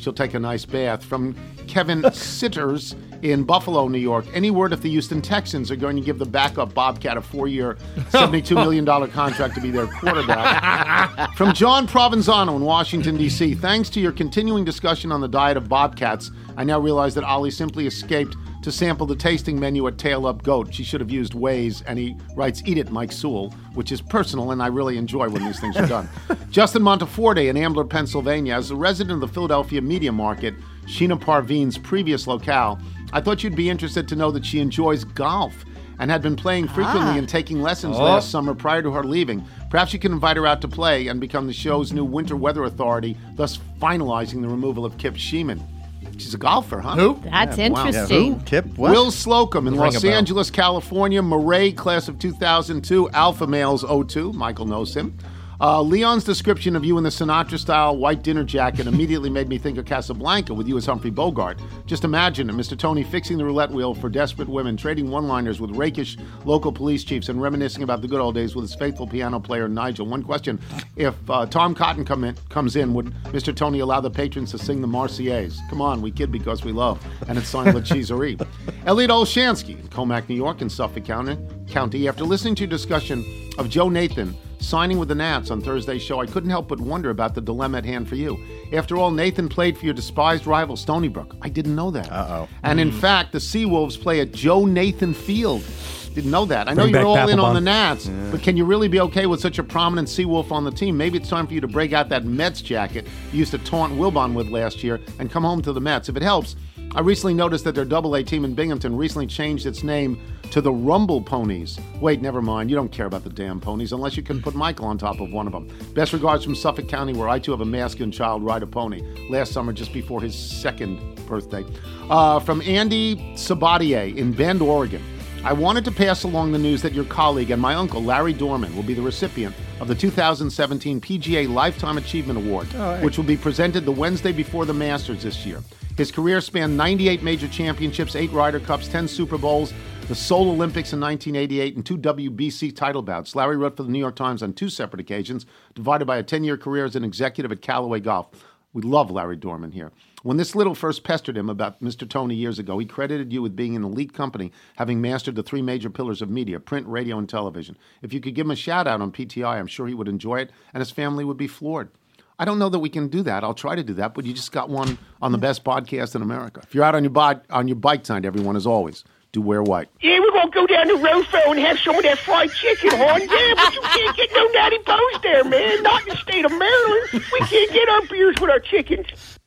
she'll take a nice bath. From Kevin Sitters in Buffalo, New York. Any word if the Houston Texans are going to give the backup Bobcat a four-year, seventy-two million dollars contract to be their quarterback? From John Provenzano in Washington, D C. Thanks to your continuing discussion on the diet of Bobcats, I now realize that Ollie simply escaped to sample the tasting menu at Tail Up Goat. She should have used Waze, and he writes, eat it, Mike Sewell, which is personal, and I really enjoy when these things are done. Justin Monteforte in Ambler, Pennsylvania. As a resident of the Philadelphia media market, Sheena Parveen's previous locale, I thought you'd be interested to know that she enjoys golf and had been playing frequently Ah. and taking lessons Oh. last summer prior to her leaving. Perhaps you can invite her out to play and become the show's new winter weather authority, thus finalizing the removal of Kip Sheeman. She's a golfer, huh? Who? That's Yeah, wow. interesting. Kip, what? Will Slocum in Ring a Los bell. Angeles, California. Murray, class of two thousand two. Alpha Males oh two. Michael knows him. Uh, Leon's description of you in the Sinatra-style white dinner jacket immediately made me think of Casablanca with you as Humphrey Bogart. Just imagine it, Mister Tony fixing the roulette wheel for desperate women, trading one-liners with rakish local police chiefs, and reminiscing about the good old days with his faithful piano player, Nigel. One question, if uh, Tom Cotton come in, comes in, would Mister Tony allow the patrons to sing the Marseillaise? Come on, we kid because we love. And it's signed La Cheeserie. Elliot Olshansky in Comac, New York, in Suffolk County. County. After listening to your discussion of Joe Nathan signing with the Nats on Thursday's show, I couldn't help but wonder about the dilemma at hand for you. After all, Nathan played for your despised rival, Stony Brook. I didn't know that. Uh-oh. And in fact, the Seawolves play at Joe Nathan Field. Didn't know that. I know Bring you're back all in on Papelbon. the Nats, but can you really be okay with such a prominent Seawolf on the team? Maybe it's time for you to break out that Mets jacket you used to taunt Wilbon with last year and come home to the Mets. If it helps, I recently noticed that their double A team in Binghamton recently changed its name to the Rumble Ponies. Wait, never mind. You don't care about the damn ponies unless you can put Michael on top of one of them. Best regards from Suffolk County, where I too have a masculine child ride a pony. Last summer, just before his second birthday. Uh, from Andy Sabatier in Bend, Oregon. I wanted to pass along the news that your colleague and my uncle, Larry Dorman, will be the recipient of the two thousand seventeen P G A Lifetime Achievement Award, which will be presented the Wednesday before the Masters this year. His career spanned ninety-eight major championships, eight Ryder Cups, ten Super Bowls, the Seoul Olympics in nineteen eighty-eight, and two W B C title bouts. Larry wrote for the New York Times on two separate occasions, divided by a ten-year career as an executive at Callaway Golf. We love Larry Dorman here. When this little first pestered him about Mister Tony years ago, he credited you with being an elite company, having mastered the three major pillars of media, print, radio, and television. If you could give him a shout-out on P T I, I'm sure he would enjoy it, and his family would be floored. I don't know that we can do that. I'll try to do that, but you just got one on the best podcast in America. If you're out on your, bod- on your bike tonight, everyone, as always, do wear white. Yeah, we're going to go down to Rofo and have some of that fried chicken, hon. Yeah, but you can't get no natty bows there, man. Not in the state of Maryland. We can't get our beers with our chickens.